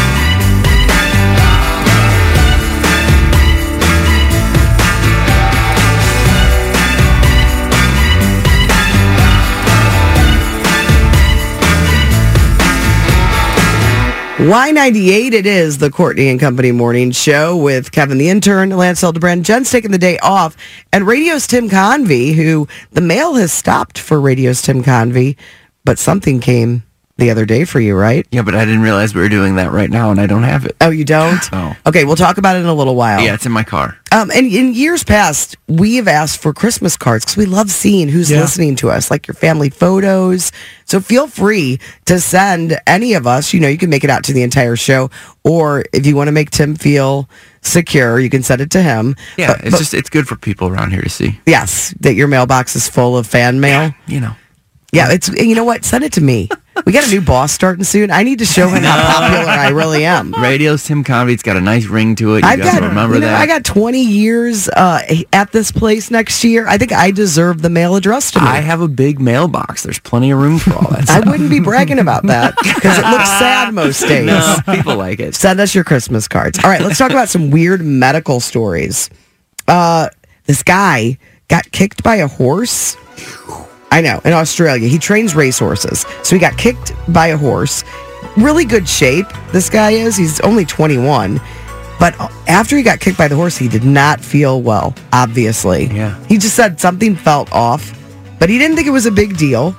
Speaker 8: Y98, it is the Courtney and Company Morning Show with Kevin the Intern, Lance Hildebrand. Jen's taking the day off. And Radio's Tim Convey, who the mail has stopped for Radio's Tim Convey, but something came the other day for you, right?
Speaker 10: Yeah, but I didn't realize we were doing that right now, and I don't have it.
Speaker 8: Oh, you don't?
Speaker 10: Oh.
Speaker 8: Okay, we'll talk about it in a little while.
Speaker 10: Yeah, it's in my car.
Speaker 8: And in years past, we have asked for Christmas cards because we love seeing who's listening to us, like your family photos. So feel free to send any of us. You can make it out to the entire show, or if you want to make Tim feel secure, you can send it to him.
Speaker 10: Yeah, it's good for people around here to see.
Speaker 8: Yes, that your mailbox is full of fan mail.
Speaker 10: Yeah,
Speaker 8: Yeah, you know what? Send it to me. We got a new boss starting soon. I need to show him how popular I really am.
Speaker 10: Radio's Tim Convey. It's got a nice ring to it. You guys remember that?
Speaker 8: I got 20 years at this place next year. I think I deserve the mail addressed to me.
Speaker 10: I have a big mailbox. There's plenty of room for all that
Speaker 8: I
Speaker 10: stuff.
Speaker 8: wouldn't be bragging about that because it looks sad most days.
Speaker 10: No, people like it.
Speaker 8: Send us your Christmas cards. All right, let's talk about some weird medical stories. This guy got kicked by a horse. I know, in Australia. He trains racehorses. So he got kicked by a horse. Really good shape, this guy is. He's only 21. But after he got kicked by the horse, he did not feel well, obviously.
Speaker 10: Yeah.
Speaker 8: He just said something felt off, but he didn't think it was a big deal.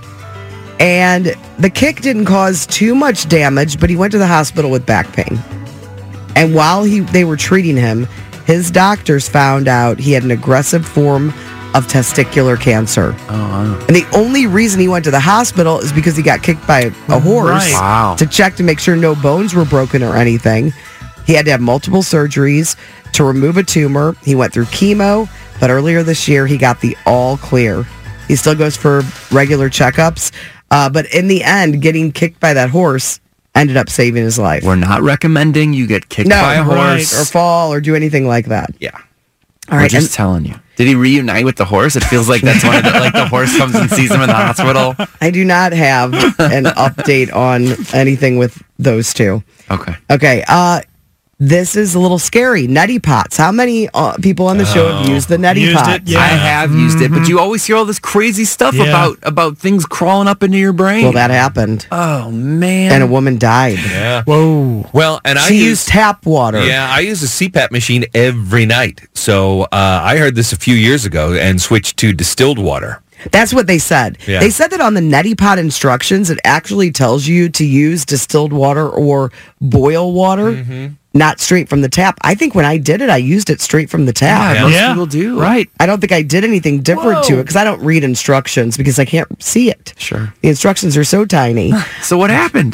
Speaker 8: And the kick didn't cause too much damage, but he went to the hospital with back pain. And while they were treating him, his doctors found out he had an aggressive form of testicular cancer.
Speaker 10: Oh, wow.
Speaker 8: And the only reason he went to the hospital is because he got kicked by a horse to check to make sure no bones were broken or anything. He had to have multiple surgeries to remove a tumor. He went through chemo, but earlier this year he got the all clear. He still goes for regular checkups, but in the end, getting kicked by that horse ended up saving his life.
Speaker 10: We're not recommending you get kicked by a horse
Speaker 8: or fall or do anything like that.
Speaker 10: Yeah.
Speaker 8: All right.
Speaker 10: We're just telling you. Did he reunite with the horse? It feels like that's one of the, like the horse comes and sees him in the hospital.
Speaker 8: I do not have an update on anything with those two.
Speaker 10: Okay.
Speaker 8: Okay. This is a little scary. Neti pots. How many people on the show have used the neti pots?
Speaker 10: I have used it, but you always hear all this crazy stuff about things crawling up into your brain.
Speaker 8: Well, that happened.
Speaker 10: Oh, man.
Speaker 8: And a woman died.
Speaker 7: Yeah.
Speaker 9: Whoa.
Speaker 7: Well, and
Speaker 8: she used tap water.
Speaker 7: Yeah, I use a CPAP machine every night. So I heard this a few years ago and switched to distilled water.
Speaker 8: That's what they said.
Speaker 7: Yeah.
Speaker 8: They said that on the neti pot instructions, it actually tells you to use distilled water or boil water, not straight from the tap. I think when I did it, I used it straight from the tap.
Speaker 10: Yeah, most people do.
Speaker 9: Right.
Speaker 8: I don't think I did anything different to it because I don't read instructions because I can't see it.
Speaker 10: Sure.
Speaker 8: The instructions are so tiny.
Speaker 10: So what happened?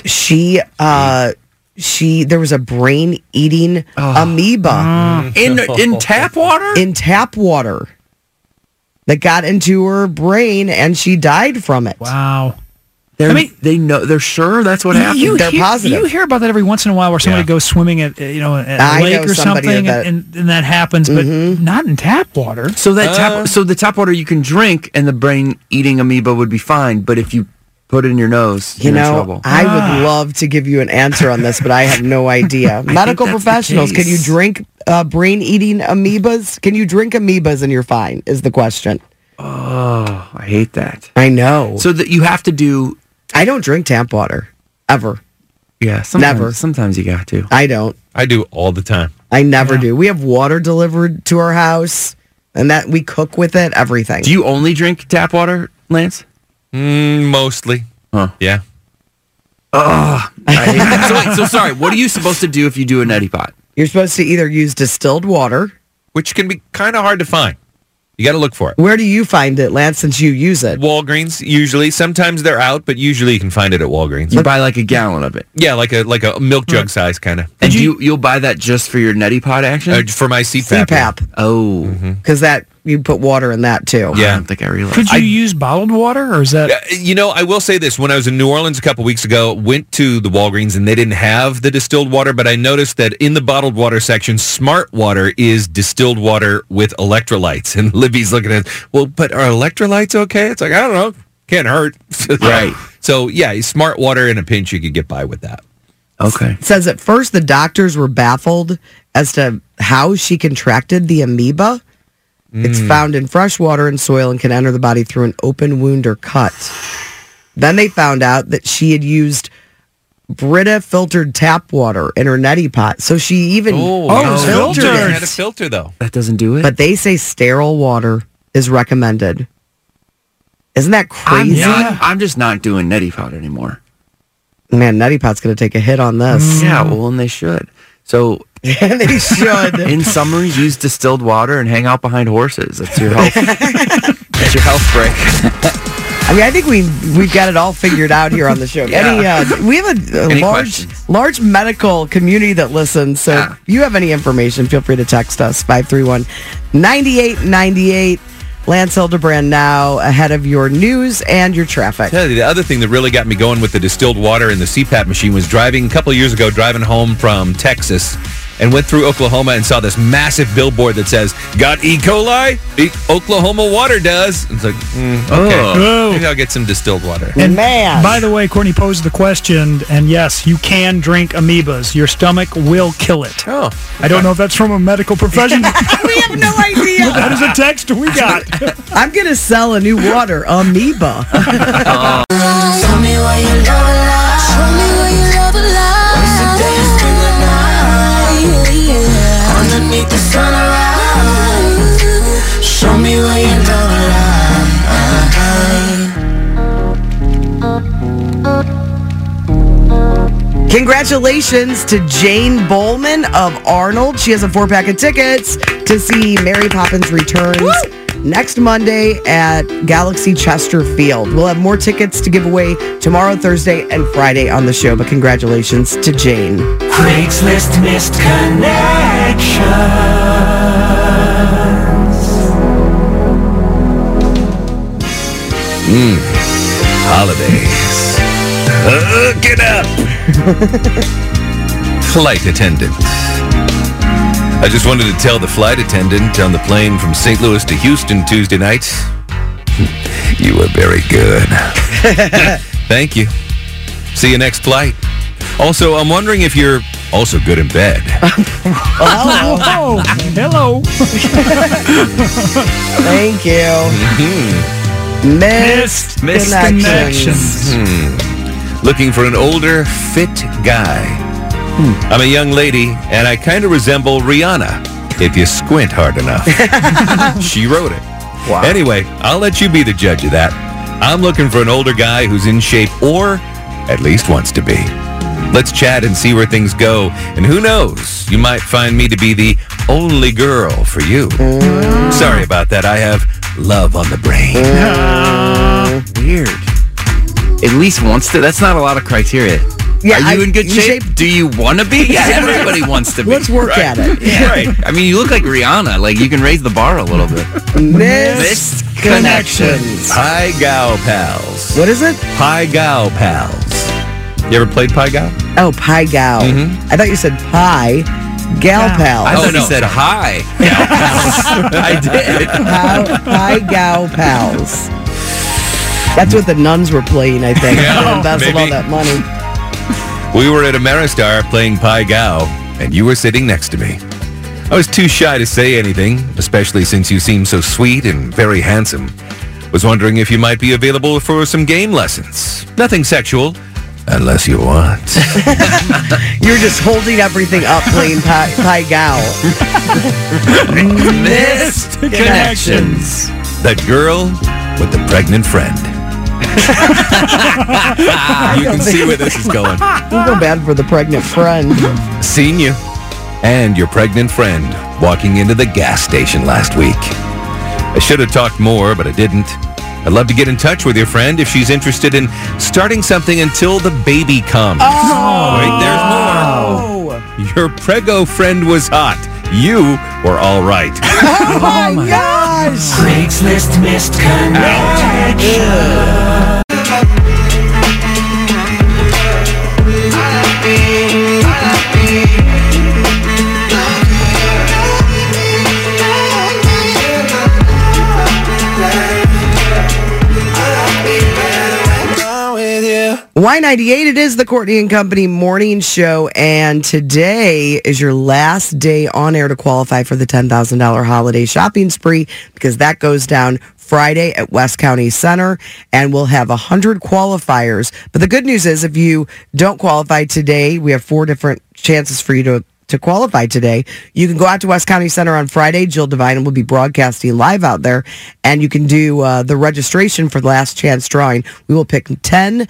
Speaker 8: There was a brain-eating amoeba
Speaker 10: in tap water?
Speaker 8: In tap water. That got into her brain and she died from it.
Speaker 9: Wow.
Speaker 10: They know. They're sure that's what happened.
Speaker 8: They're positive.
Speaker 9: You hear about that every once in a while, where somebody goes swimming at a lake or something, and that happens, but not in tap water.
Speaker 10: So the tap water you can drink, and the brain-eating amoeba would be fine. But if you put it in your nose, you're in trouble.
Speaker 8: I would love to give you an answer on this, but I have no idea. Medical professionals, can you drink brain-eating amoebas? Can you drink amoebas and you're fine? Is the question.
Speaker 10: Oh, I hate that.
Speaker 8: I know.
Speaker 10: So that you have to do.
Speaker 8: I don't drink tap water ever.
Speaker 10: Yeah,
Speaker 8: never.
Speaker 10: Sometimes you got to.
Speaker 8: I don't.
Speaker 7: I do all the time.
Speaker 8: I never do. We have water delivered to our house, and that we cook with it. Everything.
Speaker 10: Do you only drink tap water, Lance?
Speaker 7: Mostly.
Speaker 10: Huh?
Speaker 7: Yeah.
Speaker 10: Oh, I hate that. So wait, so sorry. What are you supposed to do if you do a neti pot?
Speaker 8: You're supposed to either use distilled water,
Speaker 7: which can be kind of hard to find. You got to look for it.
Speaker 8: Where do you find it, Lance, since you use it?
Speaker 7: Walgreens, usually. Sometimes they're out, but usually you can find it at Walgreens.
Speaker 10: You buy like a gallon of it.
Speaker 7: Yeah, like a milk jug size kind of.
Speaker 10: And you'll buy that just for your neti pot action?
Speaker 7: For my CPAP.
Speaker 8: CPAP.
Speaker 10: Oh.
Speaker 8: Because that you put water in that too.
Speaker 7: Yeah.
Speaker 10: I don't think I realized.
Speaker 9: Could you use bottled water, or is that?
Speaker 7: I will say this. When I was in New Orleans a couple weeks ago, went to the Walgreens, and they didn't have the distilled water, but I noticed that in the bottled water section, Smart Water is distilled water with electrolytes. And Libby's looking at, well, but are electrolytes okay? It's like, I don't know. Can't hurt.
Speaker 10: Right.
Speaker 7: So, yeah, Smart Water in a pinch, you could get by with that.
Speaker 10: Okay.
Speaker 8: It says at first the doctors were baffled as to how she contracted the amoeba. It's found in fresh water and soil and can enter the body through an open wound or cut. Then they found out that she had used Brita filtered tap water in her neti pot. So she even filtered it.
Speaker 7: Had a filter, though.
Speaker 10: That doesn't do it?
Speaker 8: But they say sterile water is recommended. Isn't that crazy?
Speaker 10: I'm just not doing neti pot anymore.
Speaker 8: Man, neti pot's going to take a hit on this.
Speaker 10: Yeah, well, and they should. So
Speaker 8: they should.
Speaker 10: In summary, use distilled water and hang out behind horses. That's your health. That's your health break.
Speaker 8: I mean, I think we've got it all figured out here on the show.
Speaker 10: Yeah.
Speaker 8: We have a large medical community that listens. So if you have any information, feel free to text us 531-9898. Lance Hildebrand now ahead of your news and your traffic.
Speaker 7: Tell you, the other thing that really got me going with the distilled water and the CPAP machine was driving a couple of years ago, driving home from Texas, and went through Oklahoma and saw this massive billboard that says, got E. coli? Oklahoma water does. It's like, okay, maybe I'll get some distilled water.
Speaker 9: And
Speaker 8: man,
Speaker 9: by the way, Courtney posed the question, and yes, you can drink amoebas. Your stomach will kill it.
Speaker 7: Oh,
Speaker 9: I don't know if that's from a medical professional.
Speaker 8: We have no idea.
Speaker 9: That is a text we got.
Speaker 8: I'm going to sell a new water, amoeba.
Speaker 11: Show me what you love a lot. Show me what you love a lot. Waste the days through the night. Underneath the sunrise. Show me what you love a lot.
Speaker 8: Congratulations to Jane Bowman of Arnold. She has a 4-pack of tickets to see Mary Poppins Returns next Monday at Galaxy Chesterfield. We'll have more tickets to give away tomorrow, Thursday, and Friday on the show, but congratulations to Jane.
Speaker 11: Craigslist missed connections.
Speaker 7: Holidays. Get up! Flight attendant. I just wanted to tell the flight attendant on the plane from St. Louis to Houston Tuesday night, you were very good. Thank you. See you next flight. Also, I'm wondering if you're also good in bed.
Speaker 9: Oh, hello.
Speaker 8: Thank you. Missed connections.
Speaker 7: Looking for an older, fit guy. I'm a young lady, and I kind of resemble Rihanna, if you squint hard enough. She wrote it.
Speaker 8: Wow.
Speaker 7: Anyway, I'll let you be the judge of that. I'm looking for an older guy who's in shape, or at least wants to be. Let's chat and see where things go. And who knows, you might find me to be the only girl for you. Sorry about that. I have love on the brain.
Speaker 10: Weird. At least wants to. That's not a lot of criteria.
Speaker 8: Yeah,
Speaker 10: are you in good shape? Do you want to be? Yeah, everybody wants to be.
Speaker 8: Let's work at it.
Speaker 10: Yeah. Right. I mean, you look like Rihanna. Like, you can raise the bar a little bit.
Speaker 8: Missed connections.
Speaker 7: Pi Gow Pals.
Speaker 8: What is it?
Speaker 7: Pi Gow Pals. You ever played Pi Gow?
Speaker 8: Oh, Pi Gow. I thought you said Pi Gal Pals.
Speaker 10: I thought you said hi. Gal Pals. I did.
Speaker 8: Pi Gow Pals. That's what the nuns were playing, I think.
Speaker 7: Yeah,
Speaker 8: embezzled all
Speaker 7: maybe.
Speaker 8: that money.
Speaker 7: We were at Ameristar playing Pi Gow, and you were sitting next to me. I was too shy to say anything, especially since you seem so sweet and very handsome. Was wondering if you might be available for some game lessons. Nothing sexual, unless you want.
Speaker 8: You're just holding everything up playing Pai Gao.
Speaker 7: Missed connections. That girl with the pregnant friend. You can see where this is going.
Speaker 8: You go bad for the pregnant friend.
Speaker 7: Seen you and your pregnant friend walking into the gas station last week. I should have talked more, but I didn't. I'd love to get in touch with your friend if she's interested in starting something until the baby comes.
Speaker 8: Oh.
Speaker 7: Wait, there's more. Your prego friend was hot. You were all right.
Speaker 8: Oh my gosh!
Speaker 11: Craigslist missed
Speaker 8: Y98, it is the Courtney and Company morning show, and today is your last day on air to qualify for the $10,000 holiday shopping spree, because that goes down Friday at West County Center, and we'll have 100 qualifiers. But the good news is, if you don't qualify today, we have 4 different chances for you to qualify today. You can go out to West County Center on Friday. Jill Devine will be broadcasting live out there, and you can do the registration for the last chance drawing. We will pick 10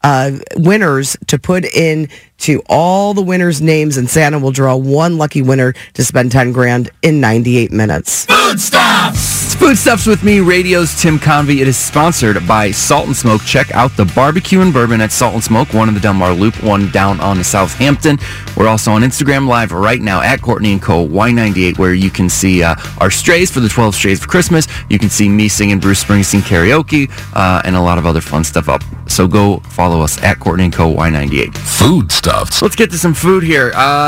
Speaker 8: winners to put in to all the winners' names, and Santa will draw one lucky winner to spend $10,000 in 98 minutes.
Speaker 10: Food Stuffs! It's Food Stuffs with me, radio's Tim Convey. It is sponsored by Salt and Smoke. Check out the barbecue and bourbon at Salt and Smoke, one in the Delmar Loop, one down on the Southampton. We're also on Instagram Live right now at Courtney & Co. Y98, where you can see our strays for the 12 Strays for Christmas. You can see me singing Bruce Springsteen karaoke and a lot of other fun stuff up. So go follow us at Courtney & Co. Y98.
Speaker 3: Food stuffs.
Speaker 10: Let's get to some food here.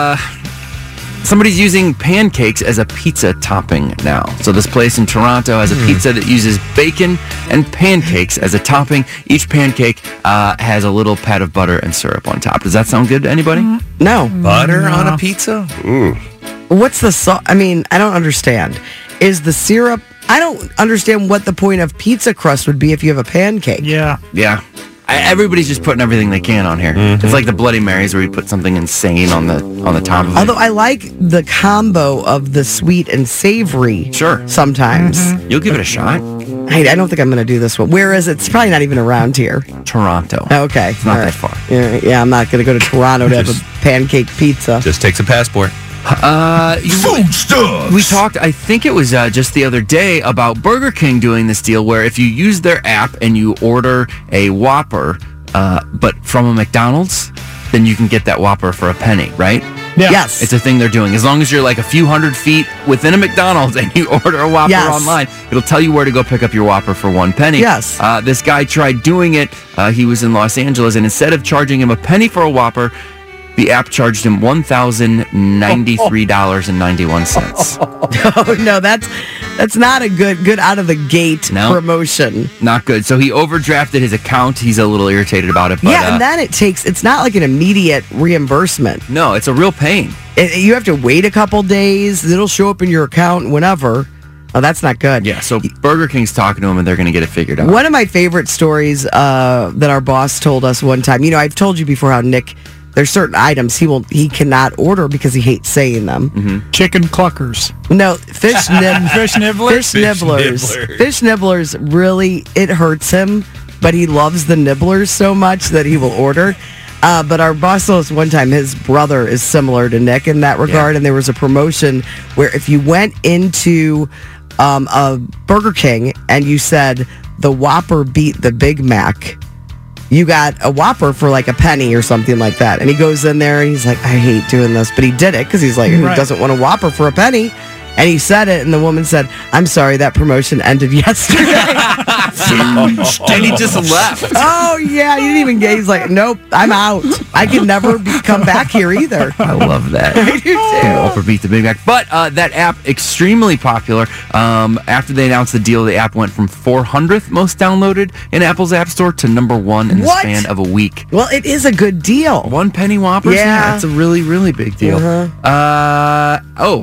Speaker 10: Somebody's using pancakes as a pizza topping now. So this place in Toronto has a pizza that uses bacon and pancakes as a topping. Each pancake has a little pat of butter and syrup on top. Does that sound good to anybody?
Speaker 8: No.
Speaker 7: Butter on a pizza?
Speaker 8: What's the sauce? I mean, I don't understand. Is the syrup... I don't understand what the point of pizza crust would be if you have a pancake.
Speaker 9: Yeah.
Speaker 10: Yeah. Everybody's just putting everything they can on here. It's like the Bloody Marys where you put something insane on the top of it.
Speaker 8: Although I like the combo of the sweet and savory.
Speaker 10: Sure.
Speaker 8: Sometimes.
Speaker 10: You'll give it a shot.
Speaker 8: I don't think I'm going to do this one. Where is it? It's probably not even around here.
Speaker 10: Toronto.
Speaker 8: Okay.
Speaker 10: It's not that far.
Speaker 8: Yeah, I'm not going to go to Toronto to have a pancake pizza.
Speaker 7: Just takes a passport.
Speaker 3: Food Stuffs!
Speaker 10: We talked, I think it was just the other day, about Burger King doing this deal where if you use their app and you order a Whopper, but from a McDonald's, then you can get that Whopper for a penny, right?
Speaker 9: Yeah.
Speaker 8: Yes.
Speaker 10: It's a thing they're doing. As long as you're like a few hundred feet within a McDonald's and you order a Whopper online, it'll tell you where to go pick up your Whopper for 1 penny.
Speaker 8: Yes.
Speaker 10: This guy tried doing it. He was in Los Angeles, and instead of charging him a penny for a Whopper, the app charged him $1,093.91.
Speaker 8: Oh, no, that's not a good out of the gate promotion.
Speaker 10: Not good. So he overdrafted his account. He's a little irritated about it. But,
Speaker 8: and then it's not like an immediate reimbursement.
Speaker 10: No, it's a real pain.
Speaker 8: You have to wait a couple days. It'll show up in your account whenever. Oh, that's not good.
Speaker 10: Yeah, so Burger King's talking to him, and they're going to get it figured out.
Speaker 8: One of my favorite stories that our boss told us one time, I've told you before how Nick... There's certain items he cannot order because he hates saying them.
Speaker 9: Mm-hmm. Chicken cluckers.
Speaker 8: No, fish nibblers.
Speaker 9: Fish nibblers?
Speaker 8: Fish nibblers. Fish nibblers really, it hurts him, but he loves the nibblers so much that he will order. But our boss told us one time his brother is similar to Nick in that regard, and there was a promotion where if you went into a Burger King and you said the Whopper beat the Big Mac, you got a Whopper for like a penny or something like that. And he goes in there and he's like, I hate doing this. But he did it because he's like, who doesn't want a Whopper for a penny? And he said it, and the woman said, I'm sorry, that promotion ended yesterday.
Speaker 10: And he just left.
Speaker 8: Oh, yeah. He didn't even get, he's like, nope, I'm out. I can never come back here either.
Speaker 10: I love that.
Speaker 8: I do too.
Speaker 10: Whopper beat the Big Mac. But that app, extremely popular. After they announced the deal, the app went from 400th most downloaded in Apple's App Store to number 1 in the span of a week.
Speaker 8: Well, it is a good deal.
Speaker 10: 1 penny Whoppers?
Speaker 8: Yeah.
Speaker 10: It's a really, really big deal.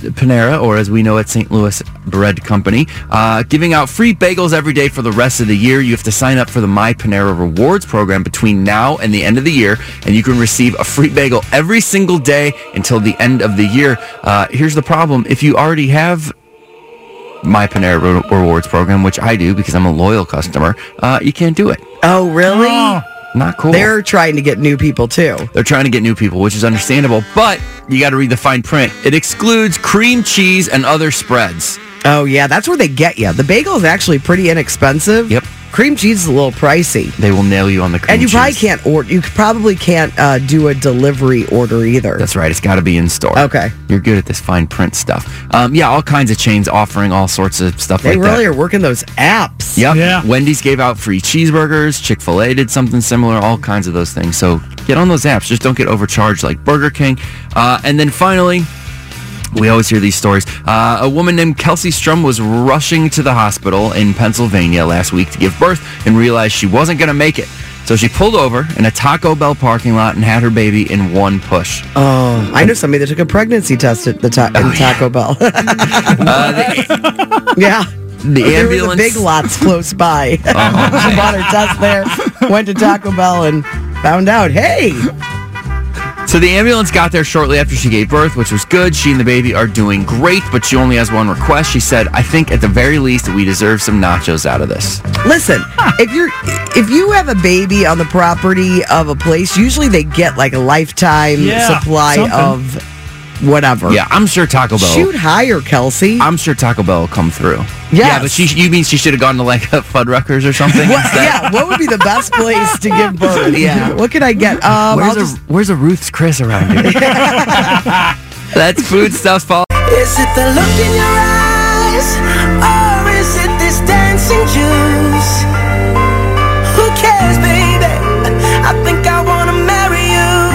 Speaker 10: Panera, or as we know at St. Louis Bread Company, giving out free bagels every day for the rest of the year. You have to sign up for the My Panera Rewards program between now and the end of the year, and you can receive a free bagel every single day until the end of the year. Here's the problem. If you already have My Panera Rewards program, which I do because I'm a loyal customer, you can't do it.
Speaker 8: Oh, really?
Speaker 9: Oh.
Speaker 10: Not cool.
Speaker 8: They're trying to get new people, too.
Speaker 10: They're trying to get new people, which is understandable, but you got to read the fine print. It excludes cream cheese and other spreads.
Speaker 8: Oh, yeah, that's where they get you. The bagel is actually pretty inexpensive.
Speaker 10: Yep.
Speaker 8: Cream cheese is a little pricey.
Speaker 10: They will nail you on the cream
Speaker 8: And you
Speaker 10: cheese.
Speaker 8: probably can't do a delivery order either.
Speaker 10: That's right. It's got to be in store.
Speaker 8: Okay.
Speaker 10: You're good at this fine print stuff. Yeah, all kinds of chains offering all sorts of stuff
Speaker 8: They
Speaker 10: like that.
Speaker 8: really are working those apps.
Speaker 10: Yep.
Speaker 9: Yeah.
Speaker 10: Wendy's gave out free cheeseburgers. Chick-fil-A did something similar. All kinds of those things. So get on those apps. Just don't get overcharged like Burger King. And then finally, we always hear these stories. A woman named Kelsey Strum was rushing to the hospital in Pennsylvania last week to give birth and realized she wasn't going to make it. So she pulled over in a Taco Bell parking lot and had her baby in one push.
Speaker 8: Oh, I know somebody that took a pregnancy test at Taco Bell. Yeah.
Speaker 10: The
Speaker 8: There were
Speaker 10: ambulance.
Speaker 8: the Big Lots close by. She bought her test there, went to Taco Bell, and found out, hey.
Speaker 10: So the ambulance got there shortly after she gave birth, which was good. She and the baby are doing great, but she only has one request. She said, I think at the very least we deserve some nachos out of this.
Speaker 8: Listen, if you have a baby on the property of a place, usually they get like a lifetime supply
Speaker 9: something.
Speaker 8: of whatever.
Speaker 10: Yeah, I'm sure Taco Bell.
Speaker 8: Shoot higher, Kelsey.
Speaker 10: I'm sure Taco Bell will come through.
Speaker 8: Yes.
Speaker 10: Yeah, but you mean she should have gone to like a Fuddruckers or something?
Speaker 8: Yeah, what would be the best place to give birth? Yeah, what could I get?
Speaker 10: Where's a Ruth's Chris around here? That's food stuff.
Speaker 11: Is it the look in your eyes, or is it this dancing juice? Who cares, baby? I think I wanna marry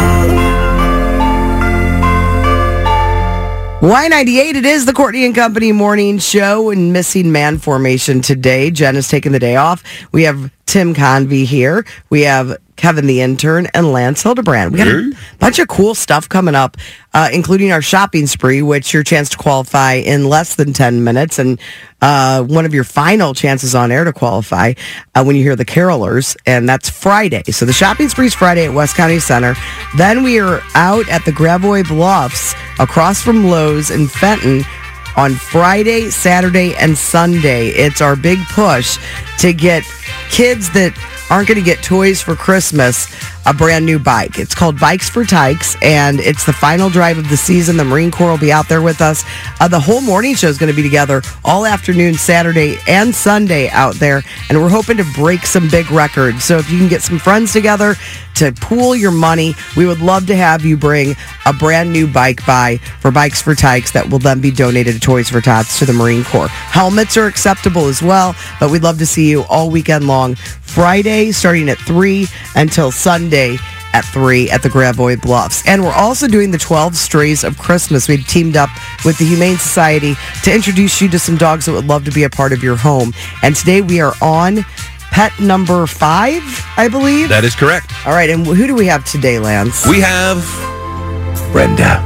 Speaker 11: you.
Speaker 8: Y98, it is the Courtney and Company morning show in missing man formation today. Jen is taking the day off. We have Tim Convey here. We have Kevin the intern and Lance Hildebrand. We got a bunch of cool stuff coming up, including our shopping spree, which your chance to qualify in less than 10 minutes. And one of your final chances on air to qualify when you hear the carolers. And that's Friday. So the shopping spree is Friday at West County Center. Then we are out at the Gravois Bluffs across from Lowe's in Fenton on Friday, Saturday, and Sunday. It's our big push to get kids that aren't going to get toys for Christmas a brand new bike. It's called Bikes for Tykes, and it's the final drive of the season. The Marine Corps will be out there with us. The whole morning show is going to be together all afternoon, Saturday and Sunday out there, and we're hoping to break some big records. So if you can get some friends together to pool your money, we would love to have you bring a brand new bike by for Bikes for Tykes that will then be donated to Toys for Tots to the Marine Corps. Helmets are acceptable as well, but we'd love to see you all weekend long. Friday starting at 3 until Sunday at 3 at the Gravois Bluffs. And we're also doing the 12 Strays of Christmas. We've teamed up with the Humane Society to introduce you to some dogs that would love to be a part of your home. And today we are on pet number 5, I believe.
Speaker 7: That is correct.
Speaker 8: All right, and who do we have today, Lance?
Speaker 7: We have Brenda.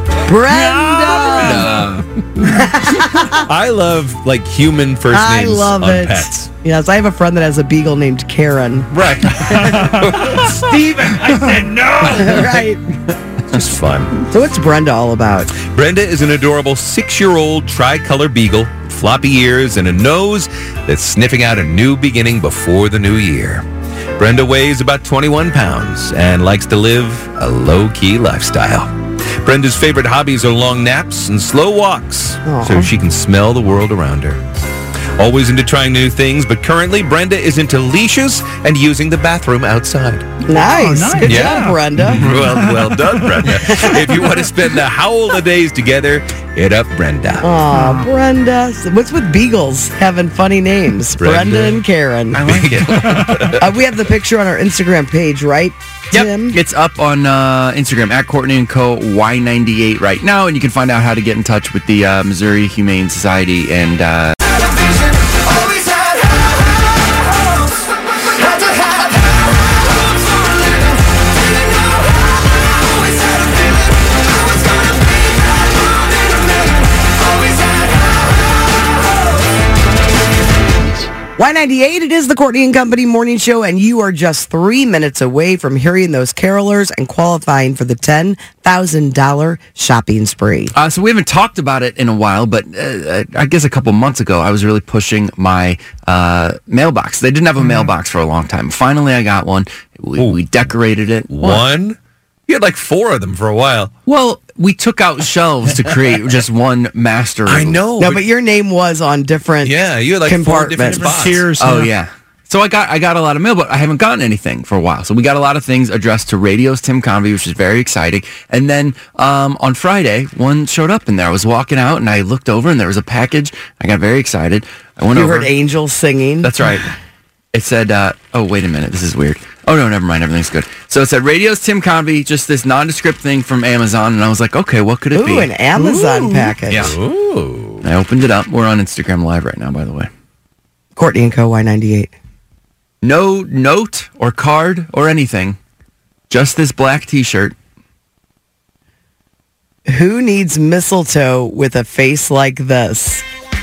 Speaker 7: I love like human first names
Speaker 8: I love
Speaker 7: on
Speaker 8: it.
Speaker 7: pets.
Speaker 8: Yes, I have a friend that has a beagle named Karen.
Speaker 7: Right. Steven, I said no.
Speaker 8: Right.
Speaker 7: It's just fun.
Speaker 8: So what's Brenda all about?
Speaker 7: Brenda is an adorable 6-year-old tri-color beagle, floppy ears, and a nose that's sniffing out a new beginning before the new year. Brenda weighs about 21 pounds and likes to live a low-key lifestyle. Brenda's favorite hobbies are long naps and slow walks so she can smell the world around her. Always into trying new things, but currently Brenda is into leashes and using the bathroom outside.
Speaker 8: Nice.
Speaker 9: Oh, nice.
Speaker 8: Good
Speaker 7: Yeah.
Speaker 8: job, Brenda.
Speaker 7: Well done, Brenda. If you want to spend the howl of days together, hit up Brenda.
Speaker 8: Aw, Brenda. What's with beagles having funny names? Brenda and Karen.
Speaker 10: I like it.
Speaker 8: We have the picture on our Instagram page, right, Tim?
Speaker 10: Yep, it's up on Instagram at Courtney and Co. Y98 right now, and you can find out how to get in touch with the Missouri Humane Society and.
Speaker 8: Y98, it is the Courtney and Company Morning Show, and you are just 3 minutes away from hearing those carolers and qualifying for the $10,000 shopping spree.
Speaker 10: So we haven't talked about it in a while, but I guess a couple months ago, I was really pushing my mailbox. They didn't have a mailbox for a long time. Finally, I got one. We decorated it.
Speaker 7: One? You had like 4 of them for a while.
Speaker 10: Well, we took out shelves to create just one master.
Speaker 7: I know.
Speaker 8: No, but your name was on different
Speaker 7: you had like 4 different spots.
Speaker 9: Tiers.
Speaker 10: Oh, yeah. So I got a lot of mail, but I haven't gotten anything for a while. So we got a lot of things addressed to Radio's Tim Convey, which is very exciting. And then on Friday, one showed up in there. I was walking out, and I looked over, and there was a package. I got very excited. I went over.
Speaker 8: You heard angels singing.
Speaker 10: That's right. It said, oh, wait a minute. This is weird. Oh, no, never mind. Everything's good. So it said, Radio's Tim Convey, just this nondescript thing from Amazon. And I was like, okay, what could it be?
Speaker 8: Ooh, an Amazon package.
Speaker 10: Yeah.
Speaker 7: Ooh.
Speaker 10: I opened it up. We're on Instagram Live right now, by the way.
Speaker 8: Courtney and Co. Y98.
Speaker 10: No note or card or anything. Just this black T-shirt.
Speaker 8: Who needs mistletoe with a face like this?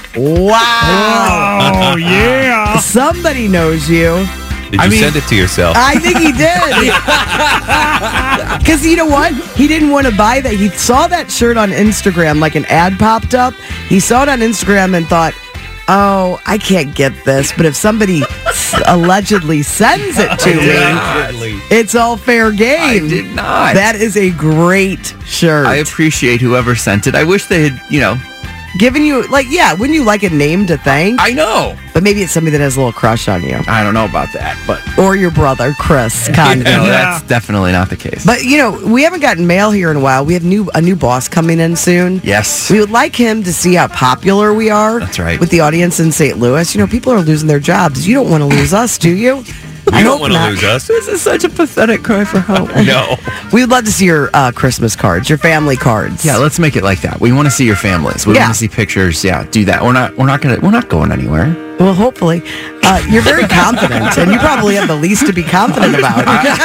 Speaker 8: Wow.
Speaker 9: Oh, yeah.
Speaker 8: Somebody knows you.
Speaker 7: Did you send it to yourself?
Speaker 8: I think he did. Because you know what? He didn't want to buy that. He saw that shirt on Instagram, like an ad popped up. He saw it on Instagram and thought, oh, I can't get this. But if somebody allegedly sends it to me, it's all fair game.
Speaker 10: I did not.
Speaker 8: That is a great shirt.
Speaker 10: I appreciate whoever sent it. I wish they had,
Speaker 8: Giving you, wouldn't you like a name to thank?
Speaker 10: I know.
Speaker 8: But maybe it's somebody that has a little crush on you.
Speaker 10: I don't know about that, but...
Speaker 8: Or your brother, Chris Convey.
Speaker 10: No, that's definitely not the case.
Speaker 8: But, we haven't gotten mail here in a while. We have a new boss coming in soon.
Speaker 10: Yes.
Speaker 8: We would like him to see how popular we are.
Speaker 10: That's right.
Speaker 8: With the audience in St. Louis. People are losing their jobs. You don't want to lose us, do you?
Speaker 7: You don't want to lose us.
Speaker 10: This is such a pathetic cry for help.
Speaker 7: No.
Speaker 8: We would love to see your Christmas cards, your family cards.
Speaker 10: Yeah, let's make it like that. We want to see your families. We want to see pictures. Yeah, do that. We're not going anywhere.
Speaker 8: Well, hopefully. You're very confident, and you probably have the least to be confident about.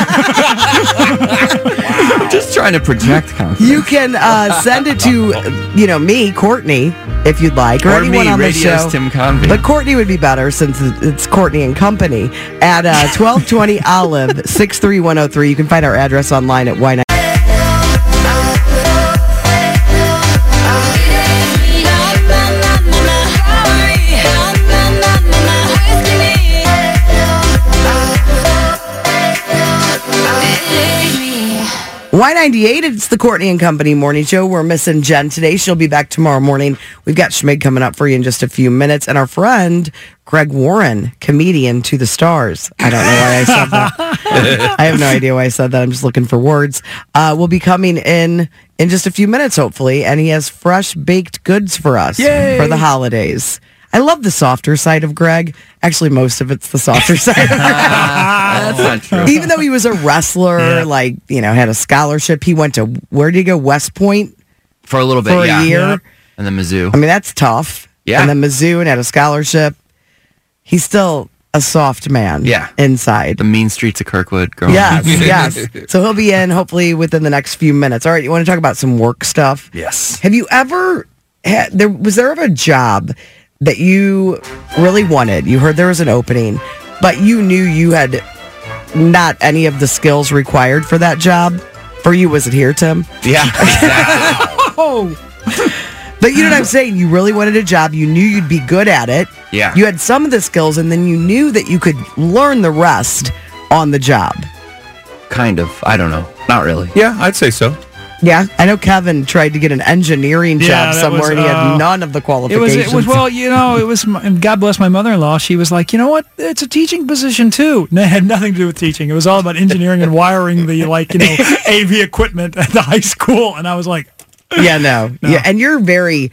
Speaker 10: I'm just trying to project confidence.
Speaker 8: You can send it to, me, Courtney, if you'd like, or anyone on the show.
Speaker 10: Tim Convey.
Speaker 8: But Courtney would be better since it's Courtney and Company at 1220 Olive 63103. You can find our address online at Y9. Y98, it's the Courtney and Company Morning Show. We're missing Jen today. She'll be back tomorrow morning. We've got Schmig coming up for you in just a few minutes. And our friend, Greg Warren, comedian to the stars. I don't know why I said that. I have no idea why I said that. I'm just looking for words. Will be coming in just a few minutes, hopefully. And he has fresh baked goods for us for the holidays. I love the softer side of Greg. Actually, most of it's the softer side of Greg.
Speaker 10: That's not true.
Speaker 8: Even though he was a wrestler, had a scholarship, he went to, where did he go? West Point?
Speaker 10: For a little bit,
Speaker 8: for a year.
Speaker 10: Yeah. And then Mizzou.
Speaker 8: I mean, that's tough.
Speaker 10: Yeah.
Speaker 8: And then Mizzou and had a scholarship. He's still a soft man inside.
Speaker 10: The mean streets of Kirkwood. Growing
Speaker 8: Yes. So he'll be in hopefully within the next few minutes. All right, you want to talk about some work stuff?
Speaker 10: Yes.
Speaker 8: Have you ever was there ever a job that you really wanted? You heard there was an opening, but you knew you had not any of the skills required for that job? For you, was it here, Tim?
Speaker 10: Yeah, exactly.
Speaker 8: But you know what I'm saying? You really wanted a job. You knew you'd be good at it.
Speaker 10: Yeah.
Speaker 8: You had some of the skills, and then you knew that you could learn the rest on the job.
Speaker 10: Kind of. I don't know. Not really.
Speaker 7: Yeah, I'd say so.
Speaker 8: Yeah, I know Kevin tried to get an engineering job somewhere, and he had none of the qualifications.
Speaker 9: It was God bless my mother-in-law. She was like, you know what? It's a teaching position too. And it had nothing to do with teaching. It was all about engineering and wiring the AV equipment at the high school. And I was like,
Speaker 8: yeah, no. Yeah, and you're very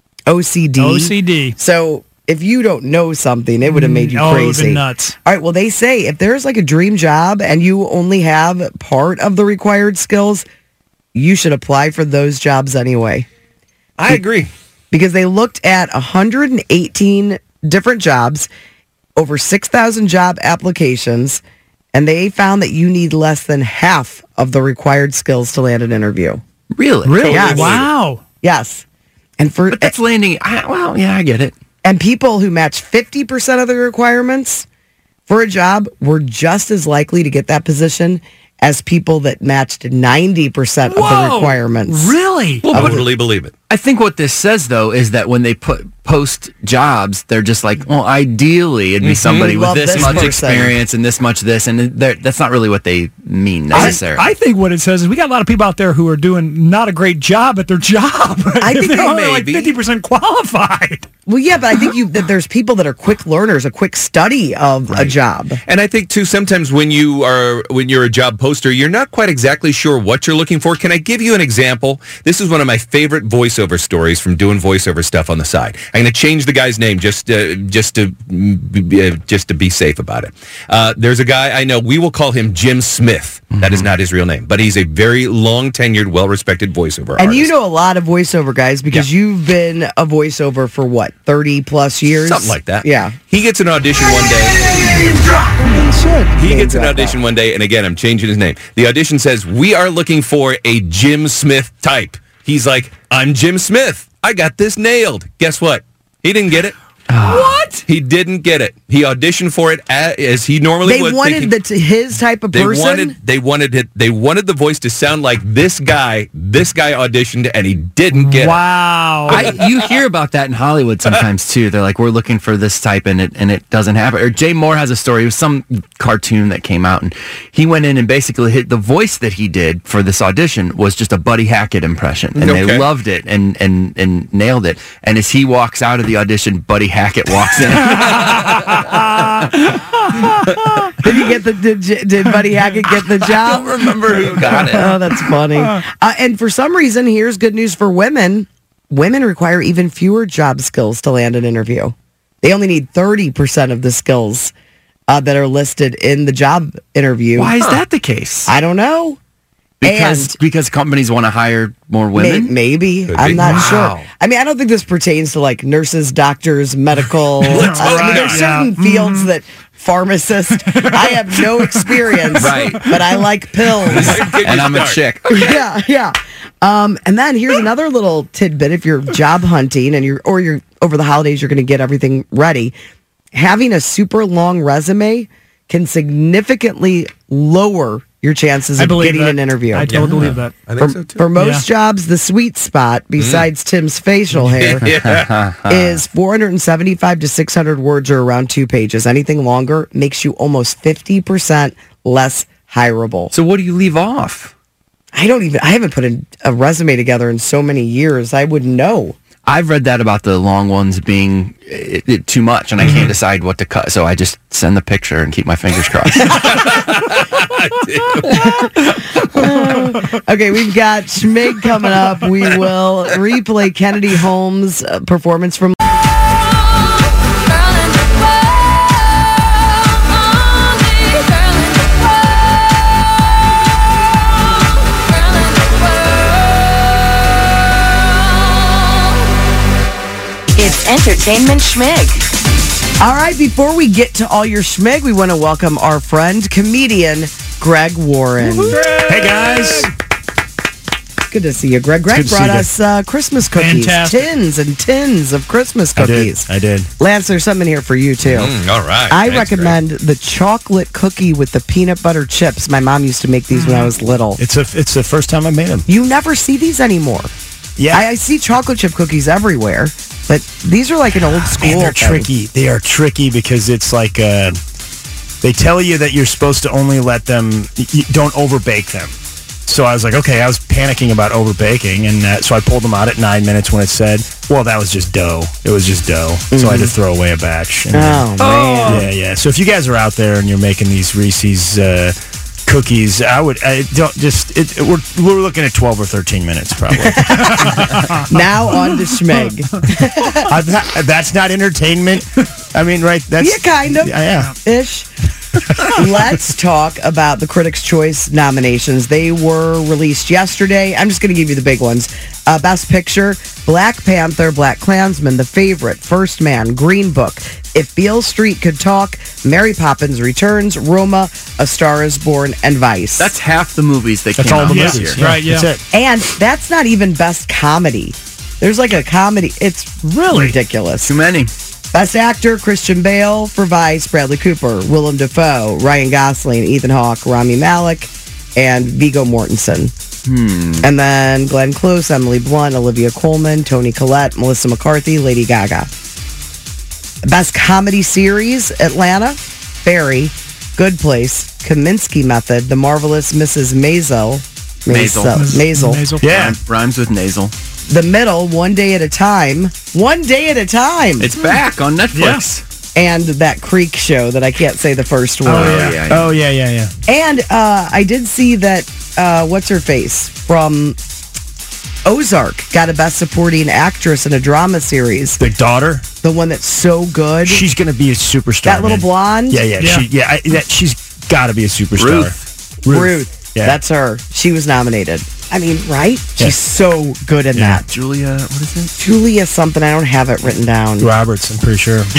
Speaker 8: OCD. So if you don't know something, it would have made you crazy.
Speaker 9: Nuts.
Speaker 8: All right, well, they say if there's like a dream job and you only have part of the required skills, you should apply for those jobs anyway.
Speaker 7: I agree.
Speaker 8: Because they looked at 118 different jobs, over 6,000 job applications, and they found that you need less than half of the required skills to land an interview.
Speaker 10: Really?
Speaker 8: Yes.
Speaker 9: Wow.
Speaker 8: Yes.
Speaker 10: But that's landing. I get it.
Speaker 8: And people who match 50% of the requirements for a job were just as likely to get that position as people that matched 90% of the requirements.
Speaker 9: Really?
Speaker 7: I totally believe it.
Speaker 10: I think what this says, though, is that when they post jobs, they're just like, well, ideally, it'd be somebody with this much experience and this much this, and that's not really what they mean necessarily.
Speaker 9: I think what it says is we got a lot of people out there who are doing not a great job at their job.
Speaker 8: I think
Speaker 9: they're only like 50% qualified.
Speaker 8: Well, yeah, but I think that there's people that are quick learners, a quick study of a job.
Speaker 7: And I think, too, sometimes when you're a job poster, you're not quite exactly sure what you're looking for. Can I give you an example? This is one of my favorite voiceover stories from doing voiceover stuff on the side. I'm going to change the guy's name just to be safe about it. There's a guy I know. We will call him Jim Smith. That is not his real name, but he's a very long-tenured, well-respected voiceover artist.
Speaker 8: And you know a lot of voiceover guys because you've been a voiceover for what, 30-plus years?
Speaker 7: Something like that.
Speaker 8: Yeah.
Speaker 7: He gets an audition one day. He gets an audition one day, and again, I'm changing his name. The audition says, we are looking for a Jim Smith type. He's like, I'm Jim Smith. I got this nailed. Guess what? He didn't get it.
Speaker 9: What?
Speaker 7: He didn't get it. He auditioned for it as he normally would.
Speaker 8: They wanted his type of person?
Speaker 7: They wanted the voice to sound like this guy. This guy auditioned, and he didn't get it.
Speaker 9: Wow.
Speaker 10: You hear about that in Hollywood sometimes, too. They're like, we're looking for this type, and it doesn't happen. Or Jay Moore has a story. It was some cartoon that came out, and he went in and basically hit the voice that he did for this audition was just a Buddy Hackett impression. And they loved it and nailed it. And as he walks out of the audition, Buddy Hackett walks in.
Speaker 8: Did Buddy Hackett get the job?
Speaker 10: I don't remember who got it.
Speaker 8: Oh, that's funny. And for some reason, here's good news for women. Women require even fewer job skills to land an interview. They only need 30% of the skills that are listed in the job interview.
Speaker 10: Why is that the case?
Speaker 8: I don't know.
Speaker 10: Because companies want to hire more women?
Speaker 8: Maybe. I'm not sure. I mean, I don't think this pertains to like nurses, doctors, medical. There's certain fields that pharmacists, I have no experience, but I like pills.
Speaker 10: And I'm a chick.
Speaker 8: Yeah. And then here's another little tidbit. If you're job hunting and you're over the holidays, you're going to get everything ready. Having a super long resume can significantly lower your chances of getting an interview.
Speaker 9: I totally believe that.
Speaker 7: I think so too.
Speaker 8: For most jobs, the sweet spot, besides Tim's facial hair, is 475 to 600 words or around 2 pages. Anything longer makes you almost 50% less hireable.
Speaker 10: So what do you leave off?
Speaker 8: I haven't put a resume together in so many years. I wouldn't know.
Speaker 10: I've read that about the long ones being too much, and I can't decide what to cut. So I just send the picture and keep my fingers crossed.
Speaker 8: Okay, we've got Schmig coming up. We will replay Kennedy Holmes' performance from...
Speaker 4: It's Entertainment Schmig.
Speaker 8: All right, before we get to all your Schmig, we want to welcome our friend, comedian Greg Warren.
Speaker 13: Hey, guys.
Speaker 8: Good to see you, Greg. Greg brought us Christmas cookies.
Speaker 9: Fantastic.
Speaker 8: Tins and tins of Christmas cookies.
Speaker 13: I did.
Speaker 8: Lance, there's something here for you, too.
Speaker 7: All right.
Speaker 8: I recommend the chocolate cookie with the peanut butter chips. My mom used to make these when I was little.
Speaker 13: It's the first time I made them.
Speaker 8: You never see these anymore.
Speaker 13: Yeah.
Speaker 8: I see chocolate chip cookies everywhere, but these are like an old school.
Speaker 13: Man, they're tricky. They are tricky because it's like they tell you that you're supposed to only let them, you don't overbake them. So I was like, okay, I was panicking about overbaking, and so I pulled them out at 9 minutes when it said, well, that was just dough. It was just dough. So I had to throw away a batch. And
Speaker 8: man.
Speaker 13: Yeah. So if you guys are out there and you're making these Reese's cookies, we're looking at 12 or 13 minutes probably.
Speaker 8: Now on to Schmeg.
Speaker 13: That's not entertainment. I mean, right? That's
Speaker 8: kind of.
Speaker 13: Yeah.
Speaker 8: Ish. Let's talk about the Critics' Choice nominations. They were released yesterday. I'm just going to give you the big ones. Best Picture, Black Panther, Black Klansman, The Favorite, First Man, Green Book, If Beale Street Could Talk, Mary Poppins Returns, Roma, A Star Is Born, and Vice.
Speaker 10: That's half the movies that came out this year.
Speaker 9: Right, yeah.
Speaker 13: That's it.
Speaker 8: And that's not even Best Comedy. There's like a comedy. It's really ridiculous.
Speaker 10: Too many.
Speaker 8: Best Actor, Christian Bale for Vice, Bradley Cooper, Willem Dafoe, Ryan Gosling, Ethan Hawke, Rami Malek, and Viggo Mortensen. And then Glenn Close, Emily Blunt, Olivia Colman, Toni Collette, Melissa McCarthy, Lady Gaga. Best Comedy Series, Atlanta, Barry, Good Place, Kaminsky Method, The Marvelous Mrs. Maisel. Maisel.
Speaker 10: Yeah. Rhymes with nasal.
Speaker 8: The Middle, One Day at a Time. One Day at a Time.
Speaker 10: It's back on Netflix.
Speaker 8: And that Creek show that I can't say the first one.
Speaker 13: Oh, yeah.
Speaker 8: And I did see that, what's her face from Ozark got a Best Supporting Actress in a drama series.
Speaker 13: The daughter?
Speaker 8: The one that's so good.
Speaker 13: She's going to be a superstar.
Speaker 8: That little blonde?
Speaker 13: Yeah. She's got to be a superstar.
Speaker 8: Ruth.
Speaker 13: Yeah.
Speaker 8: That's her. She was nominated. I mean, right? She's so good in that.
Speaker 10: Julia, what is it?
Speaker 8: Julia something. I don't have it written down.
Speaker 13: Roberts, I'm pretty sure.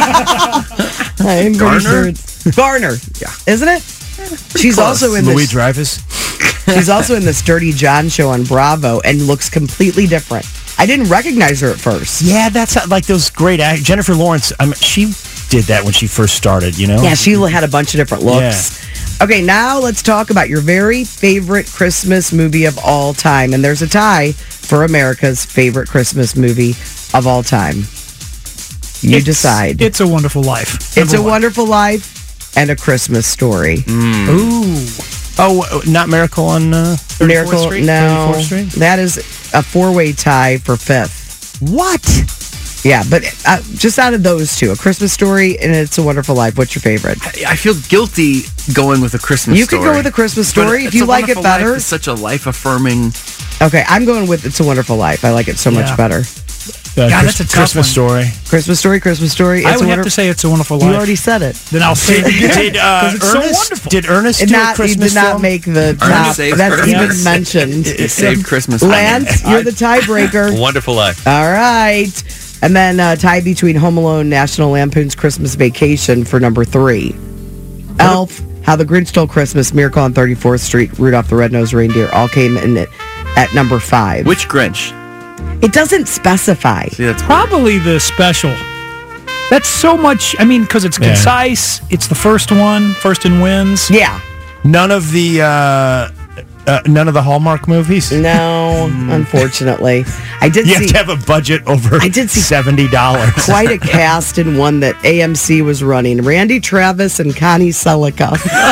Speaker 8: I'm pretty sure it's Garner. Yeah. Isn't it? She's also in
Speaker 13: Louis
Speaker 8: this.
Speaker 13: Dreyfus.
Speaker 8: She's also in this Dirty John show on Bravo and looks completely different. I didn't recognize her at first.
Speaker 13: Yeah, that's like those great actors. Jennifer Lawrence, she did that when she first started, you know?
Speaker 8: Yeah, she had a bunch of different looks.
Speaker 13: Yeah.
Speaker 8: Okay, now let's talk about your very favorite Christmas movie of all time. And there's a tie for America's favorite Christmas movie of all time. You decide.
Speaker 9: It's a Wonderful Life.
Speaker 8: It's a Wonderful Life and A Christmas Story.
Speaker 13: Ooh. Oh, not Miracle on 34th
Speaker 8: Miracle,
Speaker 13: Street?
Speaker 8: no.
Speaker 13: 34th Street?
Speaker 8: That is a four-way tie for fifth.
Speaker 13: What?
Speaker 8: Yeah, but just out of those two, A Christmas Story and It's a Wonderful Life, what's your favorite?
Speaker 10: I feel guilty going with A Christmas Story.
Speaker 8: You could go with A Christmas Story if you like it better.
Speaker 10: It's such a life-affirming.
Speaker 8: Okay, I'm going with It's a Wonderful Life. I like it so much better.
Speaker 9: God, that's a tough
Speaker 13: Christmas Story.
Speaker 8: Christmas Story, Christmas Story.
Speaker 9: I would have to say It's a Wonderful Life.
Speaker 8: You already said it.
Speaker 9: Then I'll say it again.
Speaker 13: It's so wonderful. Did Ernest do a Christmas
Speaker 8: He did not
Speaker 13: film?
Speaker 8: make the top. That's even mentioned.
Speaker 10: It saved Christmas.
Speaker 8: Lance, you're the tiebreaker.
Speaker 7: Wonderful Life.
Speaker 8: All right. And then tie between Home Alone, National Lampoon's Christmas Vacation for number 3. Elf, How the Grinch Stole Christmas, Miracle on 34th Street, Rudolph the Red-Nosed Reindeer all came in at number 5.
Speaker 10: Which Grinch?
Speaker 8: It doesn't specify.
Speaker 10: See, that's
Speaker 9: probably the special. That's so much. I mean, because it's concise. It's the first one, first and wins.
Speaker 8: Yeah.
Speaker 13: None of the Hallmark movies?
Speaker 8: No, unfortunately. I did
Speaker 13: you
Speaker 8: see...
Speaker 13: have to have a budget over $70.
Speaker 8: Quite a cast in one that AMC was running. Randy Travis and Connie Selica.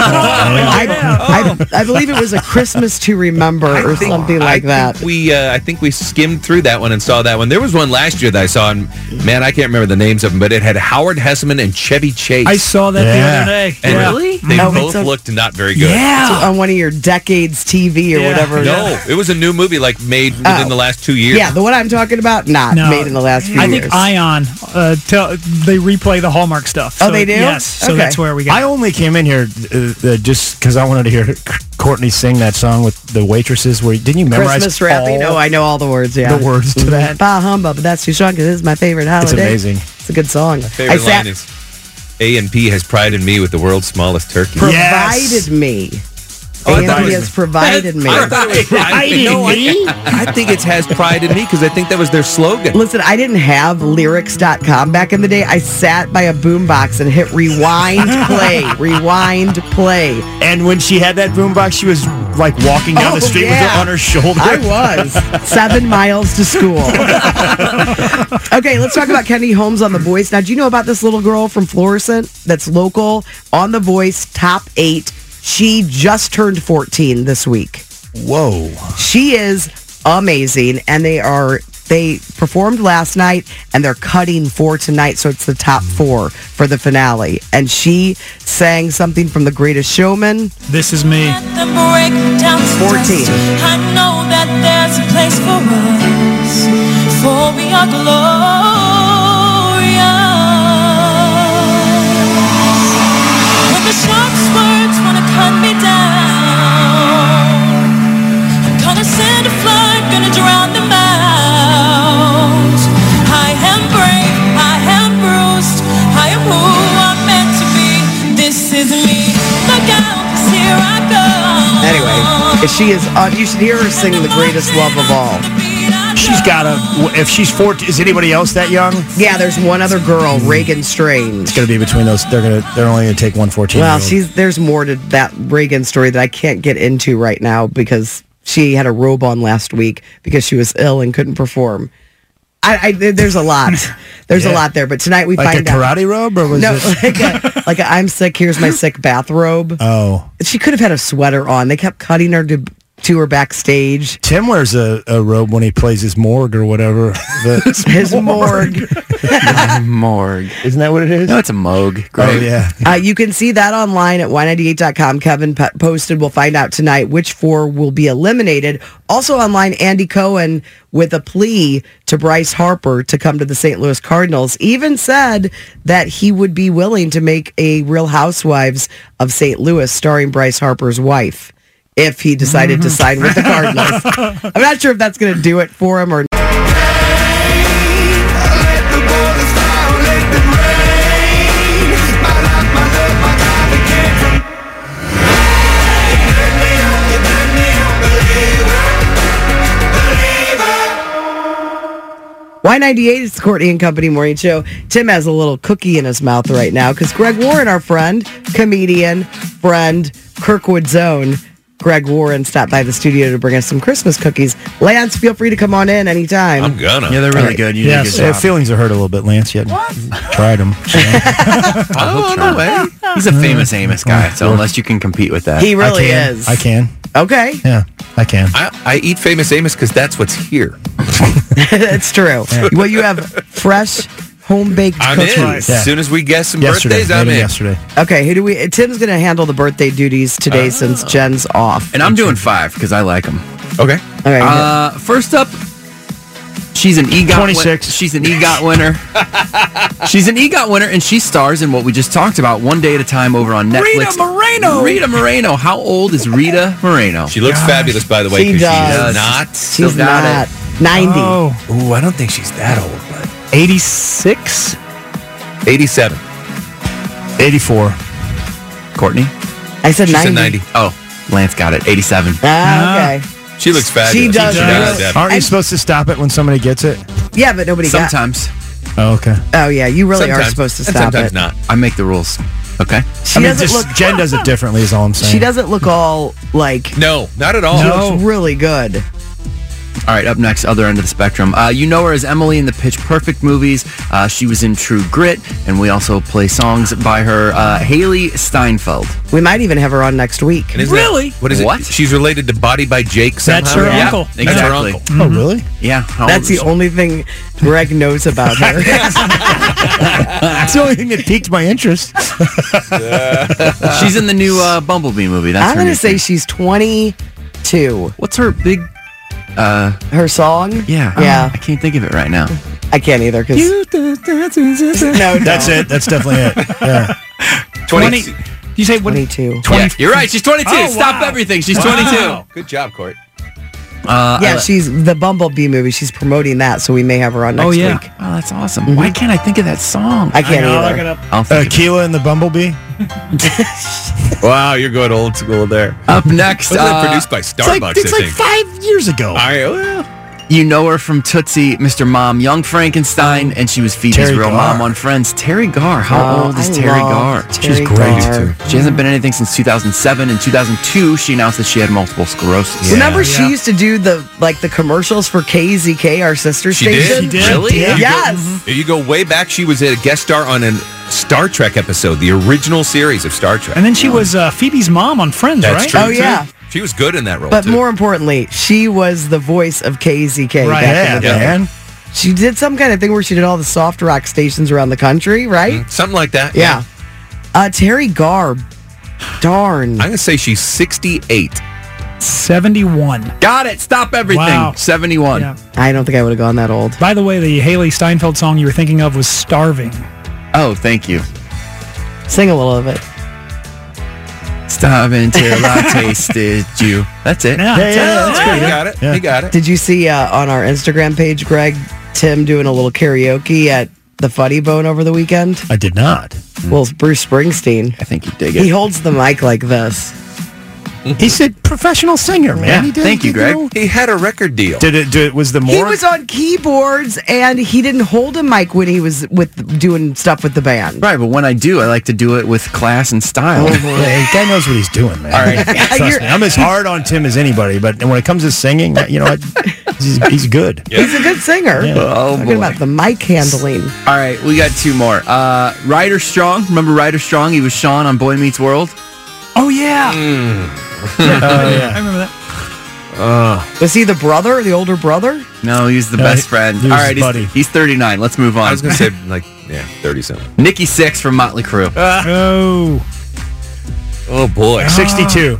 Speaker 8: I believe it was A Christmas to Remember or something like that.
Speaker 7: I think we skimmed through that one and saw that one. There was one last year that I saw, and man, I can't remember the names of them, but it had Howard Hesseman and Chevy Chase.
Speaker 9: I saw that the other day.
Speaker 7: And
Speaker 10: really?
Speaker 7: They both looked not very good.
Speaker 8: Yeah. On one of your Decades TV or whatever.
Speaker 7: No, it was a new movie made within the last 2 years.
Speaker 8: Yeah, the one I'm talking about, made in the last few years.
Speaker 9: I think Ion, they replay the Hallmark stuff.
Speaker 8: Oh, they do?
Speaker 9: Yes, so that's where we got
Speaker 13: I only came in here just because I wanted to hear Courtney sing that song with the waitresses. Didn't you memorize
Speaker 8: Christmas rapping? Oh, I know all the words, yeah.
Speaker 13: The words to that?
Speaker 8: Bah humbug, but that's too strong because this is my favorite holiday.
Speaker 13: It's amazing.
Speaker 8: It's a good song.
Speaker 7: My favorite line is, A&P has pride in me with the world's smallest turkey.
Speaker 8: Provided me. A&P has provided me.
Speaker 7: I think it has pride in me because I think that was their slogan.
Speaker 8: Listen, I didn't have lyrics.com back in the day. I sat by a boombox and hit rewind play.
Speaker 13: And when she had that boombox, she was like walking down the street with it on her shoulder.
Speaker 8: I was. 7 miles to school. Okay, let's talk about Kenny Holmes on The Voice. Now, do you know about this little girl from Florissant that's local on The Voice, top 8? She just turned 14 this week.
Speaker 13: Whoa.
Speaker 8: She is amazing, and they performed last night, and they're cutting for tonight, so it's the top 4 for the finale. And she sang something from The Greatest Showman.
Speaker 9: This Is Me.
Speaker 8: 14.
Speaker 11: I know that there's a place for us, for we are glorious. When the sharpest words wanna cut me down, I'm gonna send a flood, gonna drown them out. I am brave, I am bruised, I am who I'm meant to be. This is me. Look out, 'cause here I go.
Speaker 8: Anyway, she is. You should hear her sing "The Greatest Love of All."
Speaker 13: She's got if she's 14, is anybody else that young?
Speaker 8: Yeah, there's one other girl, Reagan Strange.
Speaker 13: It's going to be between those. They're only going to take 114.
Speaker 8: Well, there's more to that Reagan story that I can't get into right now because she had a robe on last week because she was ill and couldn't perform. There's a lot. There's a lot there, but tonight we
Speaker 13: like
Speaker 8: find
Speaker 13: a
Speaker 8: out.
Speaker 13: karate robe, or was it
Speaker 8: like a I'm sick, here's my sick bathrobe.
Speaker 13: Oh,
Speaker 8: she could have had a sweater on. They kept cutting her to her backstage.
Speaker 13: Tim wears a robe when he plays his morgue or whatever.
Speaker 8: His morgue.
Speaker 10: Morgue.
Speaker 13: Isn't that what it is?
Speaker 10: No, it's a mogue. Great.
Speaker 13: Oh, yeah.
Speaker 8: You can see that online at y98.com. Kevin posted. We'll find out tonight which 4 will be eliminated. Also online, Andy Cohen with a plea to Bryce Harper to come to the St. Louis Cardinals. Even said that he would be willing to make a Real Housewives of St. Louis starring Bryce Harper's wife if he decided to sign with the Cardinals. I'm not sure if that's going to do it for him or not. Y98 is the Courtney and Company Morning Show. Tim has a little cookie in his mouth right now because Greg Warren, our friend, comedian, friend, Kirkwood's own, Greg Warren stopped by the studio to bring us some Christmas cookies. Lance, feel free to come on in anytime.
Speaker 7: I'm gonna.
Speaker 10: Yeah, they're really good. You did a good job.
Speaker 13: Feelings are hurt a little bit, Lance. You hadn't tried them.
Speaker 10: Oh, no way. He's a famous Amos guy, so unless you can compete with that.
Speaker 8: He really is.
Speaker 13: I can.
Speaker 8: Okay.
Speaker 13: Yeah, I can.
Speaker 7: I eat Famous Amos because that's what's here.
Speaker 8: It's true. Well, you have fresh home-baked
Speaker 7: I'm
Speaker 8: cookies.
Speaker 7: in. As soon as we guess some
Speaker 13: Yesterday,
Speaker 7: birthdays, I'm
Speaker 13: made 'em
Speaker 7: in.
Speaker 13: yesterday.
Speaker 8: Okay, who do we? Tim's going to handle the birthday duties today since Jen's off.
Speaker 10: And I'm doing 5 because I like them.
Speaker 7: Okay.
Speaker 8: All right.
Speaker 10: First up, she's an EGOT
Speaker 13: 26.
Speaker 10: She's an EGOT winner. She's an EGOT winner, and she stars in what we just talked about, One Day at a Time, over on Netflix. Rita Moreno. How old is Rita Moreno?
Speaker 7: She looks fabulous, by the way.
Speaker 8: She
Speaker 7: 'cause
Speaker 8: does.
Speaker 7: She's not.
Speaker 8: She's not. 90.
Speaker 9: Oh,
Speaker 7: Ooh, I don't think she's that old, but
Speaker 9: 86?
Speaker 7: 87.
Speaker 13: 84.
Speaker 10: Courtney?
Speaker 8: I said
Speaker 7: She
Speaker 8: 90.
Speaker 7: said 90.
Speaker 10: Oh, Lance got it. 87.
Speaker 8: Okay.
Speaker 7: She looks fabulous.
Speaker 8: She does.
Speaker 7: Deb.
Speaker 13: Aren't you supposed to stop it when somebody gets it?
Speaker 8: Yeah, but nobody got.
Speaker 10: Sometimes.
Speaker 13: Oh, okay.
Speaker 8: Oh yeah, you really are
Speaker 7: Sometimes.
Speaker 8: supposed to
Speaker 7: And
Speaker 8: stop
Speaker 7: sometimes
Speaker 8: it.
Speaker 7: not.
Speaker 10: I make the rules. Okay?
Speaker 8: She
Speaker 13: I mean,
Speaker 8: doesn't look.
Speaker 13: Jen does it differently, is all I'm saying.
Speaker 8: She doesn't look all like.
Speaker 7: No, not at all.
Speaker 8: She looks really good.
Speaker 10: All right, up next, other end of the spectrum. You know her as Emily in the Pitch Perfect movies. She was in True Grit, and we also play songs by her, Haley Steinfeld.
Speaker 8: We might even have her on next week.
Speaker 7: And isn't that- what is it?
Speaker 10: What?
Speaker 7: She's related to Body by Jake somehow?
Speaker 9: That's her
Speaker 10: Yeah,
Speaker 9: uncle.
Speaker 7: That's her
Speaker 10: exactly.
Speaker 7: uncle.
Speaker 13: Oh, really?
Speaker 10: Yeah. how
Speaker 8: That's
Speaker 10: old
Speaker 8: the
Speaker 10: is
Speaker 8: only thing Greg knows about her.
Speaker 13: That's the only thing that piqued my interest.
Speaker 10: she? She's in the new Bumblebee movie. That's
Speaker 8: I'm
Speaker 10: her
Speaker 8: going
Speaker 10: new
Speaker 8: to say
Speaker 10: thing.
Speaker 8: she's 22.
Speaker 10: What's her big...
Speaker 8: Her song?
Speaker 10: Yeah.
Speaker 8: Yeah.
Speaker 10: I can't think of it right now.
Speaker 8: I can't either because. No,
Speaker 13: That's it. That's definitely it. Yeah.
Speaker 9: 20. You say what?
Speaker 8: 22.
Speaker 10: Yeah, you're right. She's 22.
Speaker 9: Oh,
Speaker 10: Stop
Speaker 9: wow.
Speaker 10: everything. She's
Speaker 9: Wow.
Speaker 10: 22.
Speaker 7: Good job, Court.
Speaker 8: Yeah, she's the Bumblebee movie. She's promoting that, so we may have her on next
Speaker 10: Oh, yeah.
Speaker 8: week.
Speaker 10: Oh, that's awesome. Why can't I think of that song?
Speaker 8: I can't
Speaker 9: I'll
Speaker 8: either.
Speaker 9: look it up.
Speaker 10: I'll think of it.
Speaker 13: Keela and the Bumblebee.
Speaker 7: Wow, you're going old school there.
Speaker 10: Up next,
Speaker 7: Wasn't that produced by Starbucks,
Speaker 13: It's
Speaker 7: I
Speaker 13: like
Speaker 7: think?
Speaker 13: 5 years ago.
Speaker 7: All right, well,
Speaker 10: you know her from Tootsie, Mr. Mom, Young Frankenstein, and she was Phoebe's
Speaker 13: Terry
Speaker 10: real
Speaker 13: Garr.
Speaker 10: mom on Friends. Terry Garr. How old is
Speaker 8: I
Speaker 10: Terry
Speaker 8: love
Speaker 10: Garr?
Speaker 8: Terry
Speaker 13: She's great,
Speaker 8: Garr.
Speaker 10: She hasn't been anything since 2007. In 2002, she announced that she had multiple sclerosis.
Speaker 8: Remember, she used to do the commercials for KZK, our sister
Speaker 7: she did.
Speaker 8: station.
Speaker 9: She did.
Speaker 10: Really?
Speaker 9: Yeah.
Speaker 8: Yes.
Speaker 7: If you go way back, she was a guest star on a Star Trek episode, the original series of Star Trek.
Speaker 9: And then she was Phoebe's mom on Friends,
Speaker 7: That's
Speaker 9: right?
Speaker 7: true,
Speaker 8: Oh,
Speaker 7: too.
Speaker 8: yeah.
Speaker 7: She was good in that role,
Speaker 8: But
Speaker 7: too.
Speaker 8: more importantly, she was the voice of KZK
Speaker 9: Right.
Speaker 8: back in the
Speaker 13: Yeah,
Speaker 8: day.
Speaker 13: man.
Speaker 8: She did some kind of thing where she did all the soft rock stations around the country, right?
Speaker 7: Something like that.
Speaker 8: Yeah. Terry Garr. Darn.
Speaker 7: I'm going to say she's 68.
Speaker 9: 71.
Speaker 10: Got it. Stop everything.
Speaker 9: Wow.
Speaker 10: 71.
Speaker 9: Yeah.
Speaker 8: I don't think I would have gone that old.
Speaker 9: By the way, the Haley Steinfeld song you were thinking of was Starving.
Speaker 10: Oh, thank you.
Speaker 8: Sing a little of it.
Speaker 10: Starving till I tasted you. That's it.
Speaker 9: Yeah,
Speaker 13: that's
Speaker 7: Yeah,
Speaker 13: good.
Speaker 7: you got it.
Speaker 13: Yeah.
Speaker 7: You got it.
Speaker 8: Did you see on our Instagram page, Greg, Tim doing a little karaoke at the Funny Bone over the weekend?
Speaker 13: I did not.
Speaker 8: Well, it's Bruce Springsteen.
Speaker 10: I think you dig
Speaker 8: He
Speaker 10: it.
Speaker 8: holds the mic like this.
Speaker 13: He's a professional singer, man.
Speaker 10: Yeah,
Speaker 13: He did-
Speaker 10: thank you,
Speaker 13: did
Speaker 10: Greg.
Speaker 13: know-
Speaker 7: He had a record deal.
Speaker 13: Was the
Speaker 8: He
Speaker 13: more?
Speaker 8: was on keyboards and he didn't hold a mic when he was doing stuff with the band.
Speaker 10: Right, but when I do, I like to do it with class and style.
Speaker 13: Yeah, guy knows what he's doing, man.
Speaker 10: All right.
Speaker 13: Trust me, I'm as hard on Tim as anybody, but when it comes to singing, you know what? He's good.
Speaker 8: He's a good singer.
Speaker 13: Yeah.
Speaker 10: Oh,
Speaker 8: Talking
Speaker 10: boy.
Speaker 8: about the mic handling.
Speaker 10: All right, we got two more. Ryder Strong. Remember Ryder Strong? He was Sean on Boy Meets World.
Speaker 9: Oh, yeah.
Speaker 13: Yeah.
Speaker 9: I remember that.
Speaker 8: Was he the brother, the older brother?
Speaker 10: No, he's the best friend.
Speaker 13: he was
Speaker 10: All right,
Speaker 13: his buddy.
Speaker 10: he's 39. Let's move on.
Speaker 7: I was going to say, 30-something.
Speaker 10: Nikki Sixx from Motley Crue.
Speaker 9: Oh.
Speaker 7: Oh, boy.
Speaker 13: 62.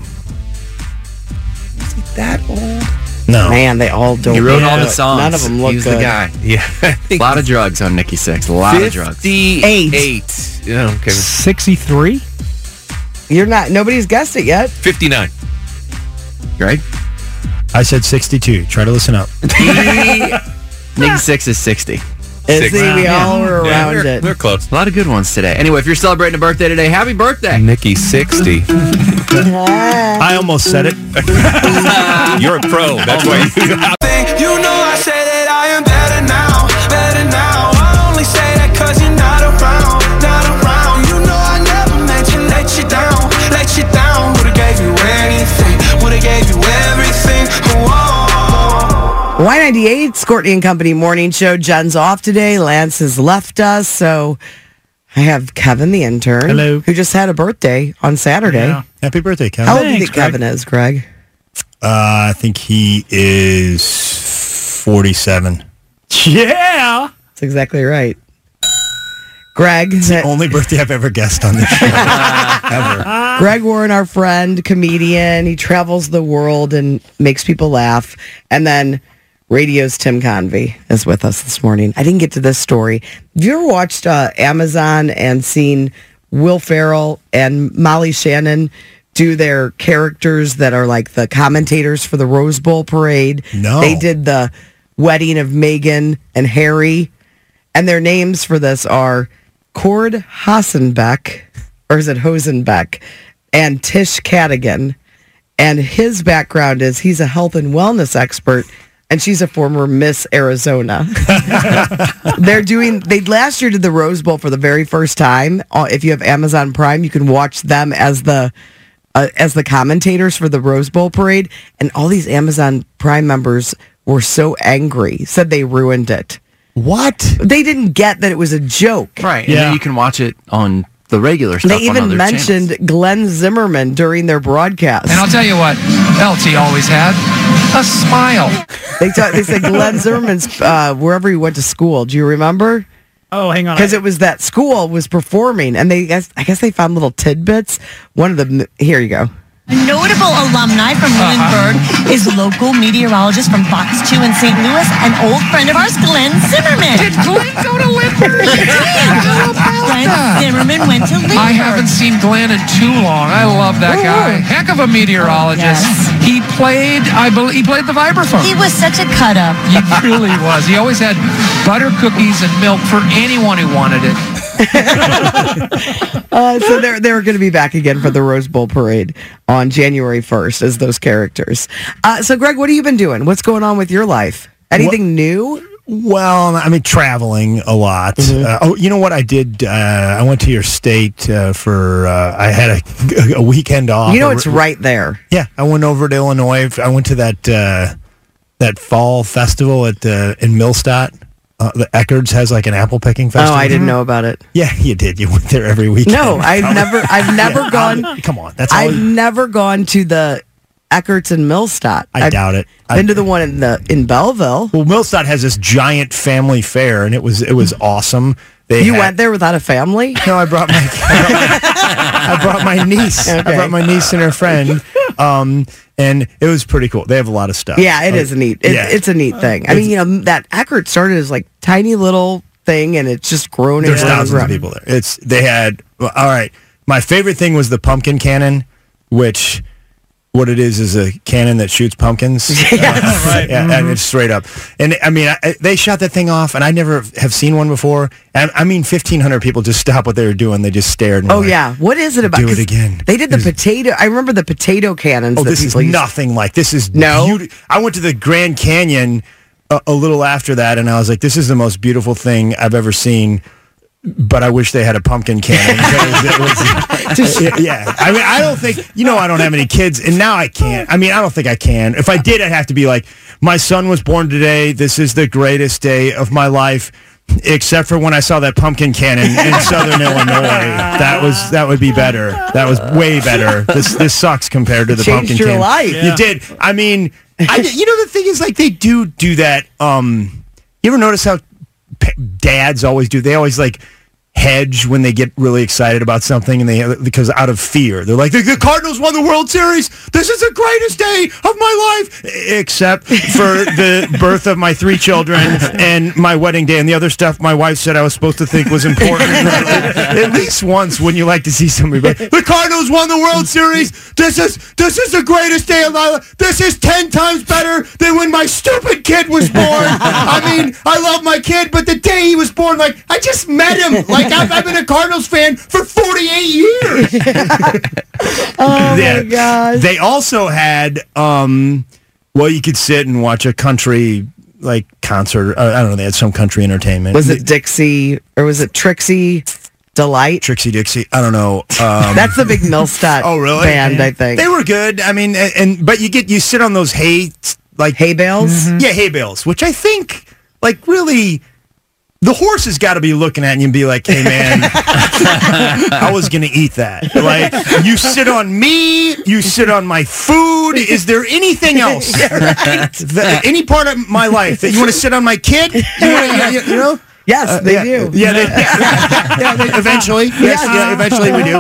Speaker 7: That old?
Speaker 13: No.
Speaker 8: Man, they all don't.
Speaker 10: He wrote
Speaker 8: look
Speaker 10: all the
Speaker 8: good.
Speaker 10: songs.
Speaker 8: None of them look
Speaker 10: He was
Speaker 8: good.
Speaker 10: the guy.
Speaker 7: Yeah.
Speaker 10: A lot of drugs on Nikki Sixx. A lot of drugs.
Speaker 7: 58. Yeah, okay.
Speaker 9: 63?
Speaker 8: You're not. Nobody's guessed it yet.
Speaker 7: 59.
Speaker 10: Greg?
Speaker 13: I said 62. Try to listen up.
Speaker 10: Nikki Sixx is 60.
Speaker 8: Is he? We all were around
Speaker 7: they're,
Speaker 8: it.
Speaker 7: They're close.
Speaker 10: A lot of good ones today. Anyway, if you're celebrating a birthday today, happy birthday.
Speaker 7: Nikki 60.
Speaker 13: I almost said it.
Speaker 7: You're a pro. That's why
Speaker 11: You know I say that I am better now, better now. I only say that cause you're not around, not around. You know I never meant to let you down, let you down. Would've gave you anything, would've gave you everything. Whoa.
Speaker 8: Y98, Courtney and Company morning show. Jen's off today. Lance has left us, so I have Kevin, the intern,
Speaker 9: Hello.
Speaker 8: who just had a birthday on Saturday.
Speaker 9: Yeah.
Speaker 13: Happy birthday, Kevin.
Speaker 8: How old do you
Speaker 9: Thanks,
Speaker 8: think Kevin is, Greg?
Speaker 13: I think he is 47.
Speaker 9: Yeah.
Speaker 8: That's exactly right. Greg,
Speaker 13: Only birthday I've ever guessed on this show. Ever.
Speaker 8: Greg Warren, our friend, comedian. He travels the world and makes people laugh. And then radio's Tim Convey is with us this morning. I didn't get to this story. Have you ever watched Amazon and seen Will Ferrell and Molly Shannon do their characters that are like the commentators for the Rose Bowl parade?
Speaker 13: No.
Speaker 8: They did the wedding of Meghan and Harry. And their names for this are Cord Hassenbeck, or is it Hosenbeck, and Tish Cadigan. And his background is he's a health and wellness expert, and she's a former Miss Arizona. They last year did the Rose Bowl for the very first time. If you have Amazon Prime, you can watch them as the commentators for the Rose Bowl parade. And all these Amazon Prime members were so angry, said they ruined it.
Speaker 13: What?
Speaker 8: They didn't get that it was a joke.
Speaker 10: Right. And then you can watch it on the regular stuff.
Speaker 8: They
Speaker 10: on
Speaker 8: even
Speaker 10: other
Speaker 8: mentioned
Speaker 10: channels.
Speaker 8: Glenn Zimmerman during their broadcast.
Speaker 3: And I'll tell you what else he always had, a smile.
Speaker 8: They said Glenn Zimmerman's wherever he went to school. Do you remember?
Speaker 9: Oh, hang on.
Speaker 8: Because it was that school was performing, and I guess they found little tidbits. One of them. Here you go.
Speaker 14: A notable alumni from Lunenburg is local meteorologist from Fox 2 in St. Louis, an old friend of ours, Glenn Zimmerman.
Speaker 3: Did Glenn go to Lindbergh?
Speaker 14: Glenn Zimmerman went to Lindbergh.
Speaker 3: I haven't seen Glenn in too long. I love that guy. Heck of a meteorologist. He played, he played the vibraphone.
Speaker 14: He was such a cut-up.
Speaker 3: He really was. He always had butter cookies and milk for anyone who wanted it.
Speaker 8: So they were going to be back again for the Rose Bowl parade on January 1st as those characters. So, Greg, what have you been doing? What's going on with your life? Anything new?
Speaker 13: Well, I mean, traveling a lot. You know what I did? I went to your state for, I had a weekend off.
Speaker 8: You know, it's right there.
Speaker 13: Yeah, I went over to Illinois. I went to that fall festival in Millstadt. The Eckards has like an apple picking festival.
Speaker 8: Oh, I didn't know about it.
Speaker 13: Yeah, you did. You went there every weekend.
Speaker 8: No, I've never gone.
Speaker 13: Come on, that's
Speaker 8: I've never gone to the Eckarts in Millstadt.
Speaker 13: I doubt it.
Speaker 8: Been to the one in Belleville.
Speaker 13: Well, Millstadt has this giant family fair, and it was awesome.
Speaker 8: You went there without a family?
Speaker 13: No, I brought my niece.
Speaker 8: Okay.
Speaker 13: I brought my niece and her friend. And it was pretty cool. They have a lot of stuff.
Speaker 8: Yeah, it is neat. It's a neat thing. I mean, that Eckert started as like tiny little thing, and it's just grown.
Speaker 13: There's thousands of people there. All right. My favorite thing was the pumpkin cannon, which what it is a cannon that shoots pumpkins.
Speaker 8: Yes.
Speaker 13: Right. Yeah, and it's straight up. And I mean, they shot that thing off, and I never have seen one before. And I mean, 1,500 people just stopped what they were doing. They just stared. And
Speaker 8: Oh, yeah. What is it about?
Speaker 13: Do it
Speaker 8: 'Cause
Speaker 13: again.
Speaker 8: They did the potato. I remember the potato cannons.
Speaker 13: Oh,
Speaker 8: that
Speaker 13: this is
Speaker 8: people used.
Speaker 13: nothing like this. Is
Speaker 8: No?
Speaker 13: I went to the Grand Canyon a little after that, and I was like, this is the most beautiful thing I've ever seen. But I wish they had a pumpkin cannon. Yeah. I mean, I don't think, I don't have any kids, and now I can't. I mean, I don't think I can. If I did, I'd have to be like, my son was born today. This is the greatest day of my life, except for when I saw that pumpkin cannon in Southern Illinois. That would be better. That was way better. This sucks compared to the
Speaker 8: Changed
Speaker 13: pumpkin
Speaker 8: your
Speaker 13: cannon.
Speaker 8: life.
Speaker 13: You did. I mean, the thing is, like, they do that. You ever notice how dads always do? They always like hedge when they get really excited about something, and because out of fear, they're like, the Cardinals won the World Series. This is the greatest day of my life, except for the birth of my 3 children and my wedding day and the other stuff my wife said I was supposed to think was important. At least once, wouldn't you like to see somebody like, the Cardinals won the World Series. This is the greatest day of my life. This is 10 times better than when my stupid kid was born. I mean, I love my kid, but the day he was born, like, I just met him. Like, I've been a Cardinals fan for 48 years.
Speaker 8: Oh, my gosh.
Speaker 13: They also had, you could sit and watch a country, like, concert. I don't know, they had some country entertainment.
Speaker 8: Was it Dixie, or was it Trixie Delight?
Speaker 13: Trixie Dixie, I don't know.
Speaker 8: That's the big Millstadt band, I think.
Speaker 13: They were good. I mean, but you sit on those hay
Speaker 8: bales?
Speaker 13: Mm-hmm. Yeah, hay bales, which I think, like, really... The horse has got to be looking at you and be like, hey, man, I was going to eat that. Like, you sit on me, you sit on my food. Is there anything else? Any part of my life that you want to sit on my kid? You know?
Speaker 8: Yes, they do.
Speaker 13: Yeah, eventually. Yes, eventually we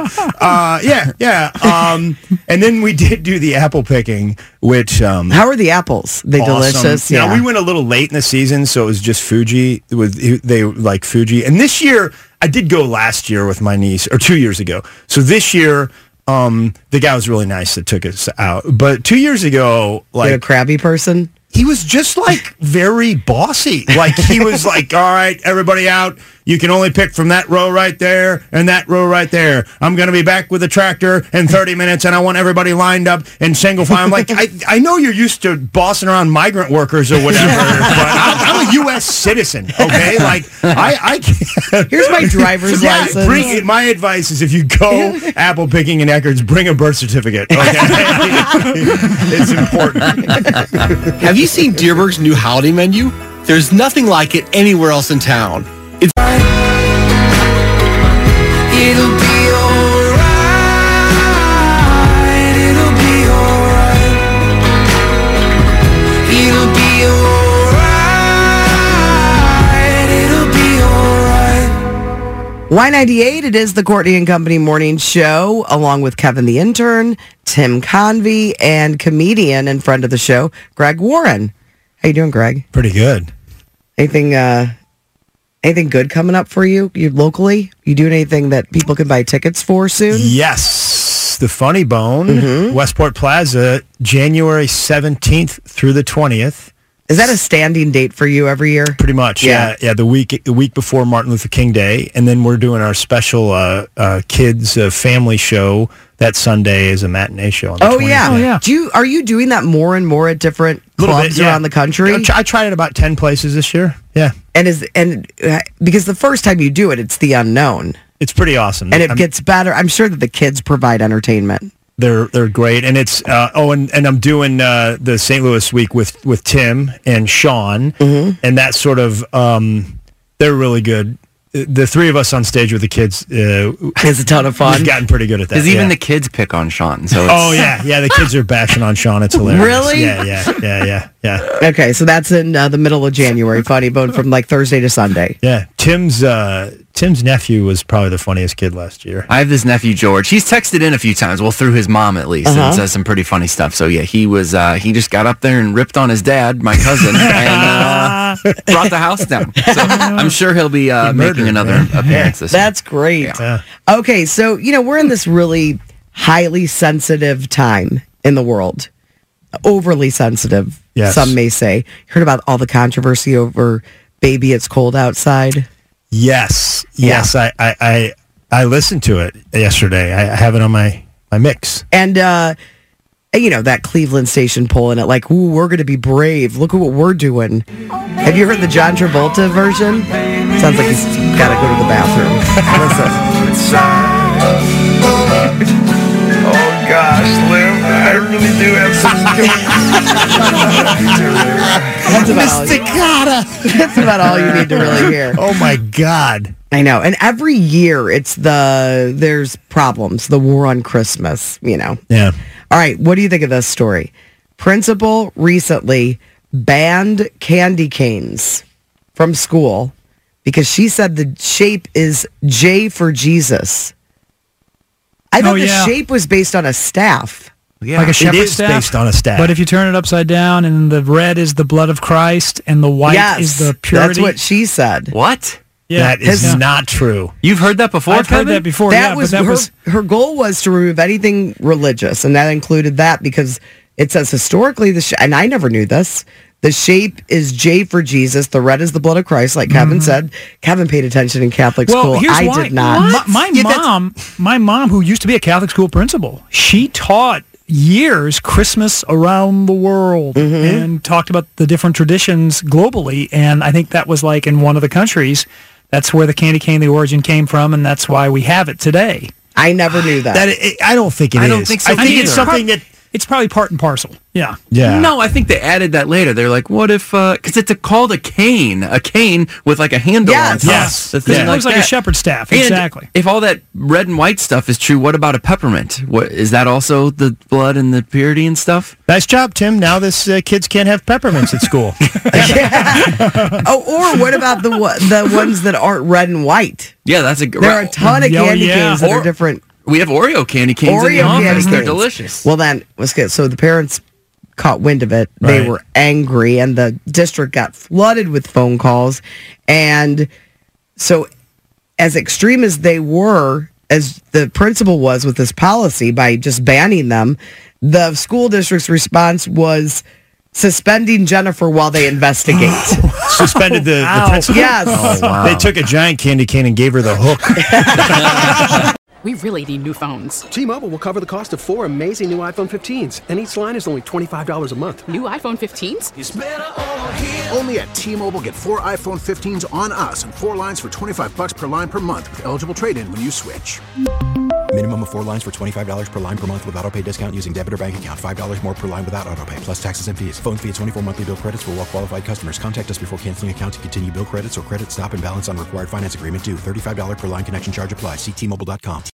Speaker 13: do. And then we did do the apple picking, which... how
Speaker 8: are the apples? They
Speaker 13: awesome.
Speaker 8: delicious?
Speaker 13: Yeah, we went a little late in the season, so it was just Fuji. They like Fuji. And this year, I did go last year with my niece, or 2 years ago. So this year... the guy was really nice that took us out. But 2 years ago... like
Speaker 8: a crabby person?
Speaker 13: He was just like very bossy. Like he was like, all right, everybody out. You can only pick from that row right there and that row right there. I'm going to be back with a tractor in 30 minutes, and I want everybody lined up in single file. I'm like, I know you're used to bossing around migrant workers or whatever, but I'm a U.S. citizen, okay? Like, I can't.
Speaker 8: Here's my driver's license.
Speaker 13: My advice is if you go apple picking in Eckerd's, bring a birth certificate, okay? It's important.
Speaker 15: Have you seen Deerberg's new holiday menu? There's nothing like it anywhere else in town. It's
Speaker 11: It'll be alright. It'll be alright. It'll be alright. It'll be alright.
Speaker 8: Y98, it is the Courtney and Company morning show, along with Kevin the intern, Tim Convey, and comedian and friend of the show, Greg Warren. How you doing, Greg?
Speaker 13: Pretty good.
Speaker 8: Anything good coming up for you? You locally? You doing anything that people can buy tickets for soon?
Speaker 13: Yes. The Funny Bone, Westport Plaza, January 17th through the 20th.
Speaker 8: Is that a standing date for you every year?
Speaker 13: Pretty much, yeah. The week before Martin Luther King Day, and then we're doing our special kids family show that Sunday as a matinee show on the 20th.
Speaker 8: Yeah. Are you doing that more and more at different clubs around the country?
Speaker 13: I tried it about 10 places this year. Yeah.
Speaker 8: And because the first time you do it, it's the unknown.
Speaker 13: It's pretty awesome.
Speaker 8: And it gets better. I'm sure that the kids provide entertainment.
Speaker 13: They're great, and it's and I'm doing the St. Louis week with Tim and Sean, and that sort of they're really good. The three of us on stage with the kids
Speaker 8: is a ton of fun.
Speaker 13: We've gotten pretty good at that.
Speaker 10: Because even the kids pick on Sean. So
Speaker 13: the kids are bashing on Sean. It's hilarious.
Speaker 8: Really?
Speaker 13: Yeah.
Speaker 8: Okay, so that's in the middle of January. Funny Bone from like Thursday to Sunday.
Speaker 13: Yeah, Tim's nephew was probably the funniest kid last year.
Speaker 10: I have this nephew George. He's texted in a few times, well, through his mom at least, and says some pretty funny stuff. So yeah, he was he just got up there and ripped on his dad, my cousin, and brought the house down. So I'm sure he'll be making another appearance this year.
Speaker 8: That's great.
Speaker 13: Yeah.
Speaker 8: Okay, so we're in this really highly sensitive time in the world. Overly sensitive,
Speaker 13: Yes.
Speaker 8: some may say. Heard about all the controversy over Baby It's Cold Outside?
Speaker 13: Yes. I listened to it yesterday. I have it on my mix.
Speaker 8: And, that Cleveland station pulling it like, ooh, we're going to be brave. Look at what we're doing. Have you heard the John Travolta version? Sounds like he's got to go to the bathroom.
Speaker 12: Oh gosh, Liv, I really do have
Speaker 8: That's about all you need to really hear.
Speaker 13: Oh my God.
Speaker 8: I know. And every year there's problems. The war on Christmas,
Speaker 13: Yeah.
Speaker 8: All right. What do you think of this story? Principal recently banned candy canes from school because she said the shape is J for Jesus. I thought the shape was based on a staff.
Speaker 9: Like a shepherd's staff?
Speaker 13: based on a staff.
Speaker 9: But if you turn it upside down and the red is the blood of Christ and the white is the purity.
Speaker 8: That's what she said.
Speaker 10: What?
Speaker 9: Yeah.
Speaker 13: That is not true.
Speaker 10: You've heard that before,
Speaker 9: I've heard that before.
Speaker 8: That was her goal was to remove anything religious, and that included that because it says historically and I never knew this. The shape is J for Jesus. The red is the blood of Christ, like Kevin said. Kevin paid attention in Catholic school. I did not.
Speaker 9: My mom, who used to be a Catholic school principal, she taught years Christmas around the world and talked about the different traditions globally. And I think that was like in one of the countries. That's where the candy cane, the origin came from, and that's why we have it today.
Speaker 8: I never knew that.
Speaker 13: I don't think it is.
Speaker 10: I don't think so.
Speaker 13: I think it's something that...
Speaker 9: It's probably part and parcel. Yeah.
Speaker 10: No, I think they added that later. They're like, what if, because it's called a cane with like a handle on top.
Speaker 9: Yes.
Speaker 10: The thing
Speaker 9: It looks like a shepherd's staff.
Speaker 10: And
Speaker 9: Exactly.
Speaker 10: if all that red and white stuff is true, what about a peppermint? What is that also the blood and the purity and stuff?
Speaker 13: Nice job, Tim. Now this kids can't have peppermints at school.
Speaker 8: Or what about the ones that aren't red and white?
Speaker 10: Yeah, that's
Speaker 8: There are a ton of candy canes that are different.
Speaker 10: We have Oreo candy canes in the office. They're delicious.
Speaker 8: Well, then, let's get so the parents caught wind of it. They were angry, and the district got flooded with phone calls. And so, as extreme as they were, as the principal was with this policy by just banning them, the school district's response was suspending Jennifer while they investigate.
Speaker 13: Suspended the principal?
Speaker 8: Yes.
Speaker 13: Oh, wow. They took a giant candy cane and gave her the hook.
Speaker 16: We really need new phones.
Speaker 17: T-Mobile will cover the cost of 4 amazing new iPhone 15s, and each line is only $25 a month.
Speaker 16: New iPhone 15s?
Speaker 1: Only at T-Mobile, get 4 iPhone 15s on us and 4 lines for $25 per line per month with eligible trade-in when you switch.
Speaker 2: Minimum of 4 lines for $25 per line per month with autopay discount using debit or bank account. $5 more per line without autopay, plus taxes and fees. Phone fee at 24 monthly bill credits for well-qualified customers. Contact us before canceling account to continue bill credits or credit stop and balance on required finance agreement due. $35 per line connection charge applies. See T-Mobile.com.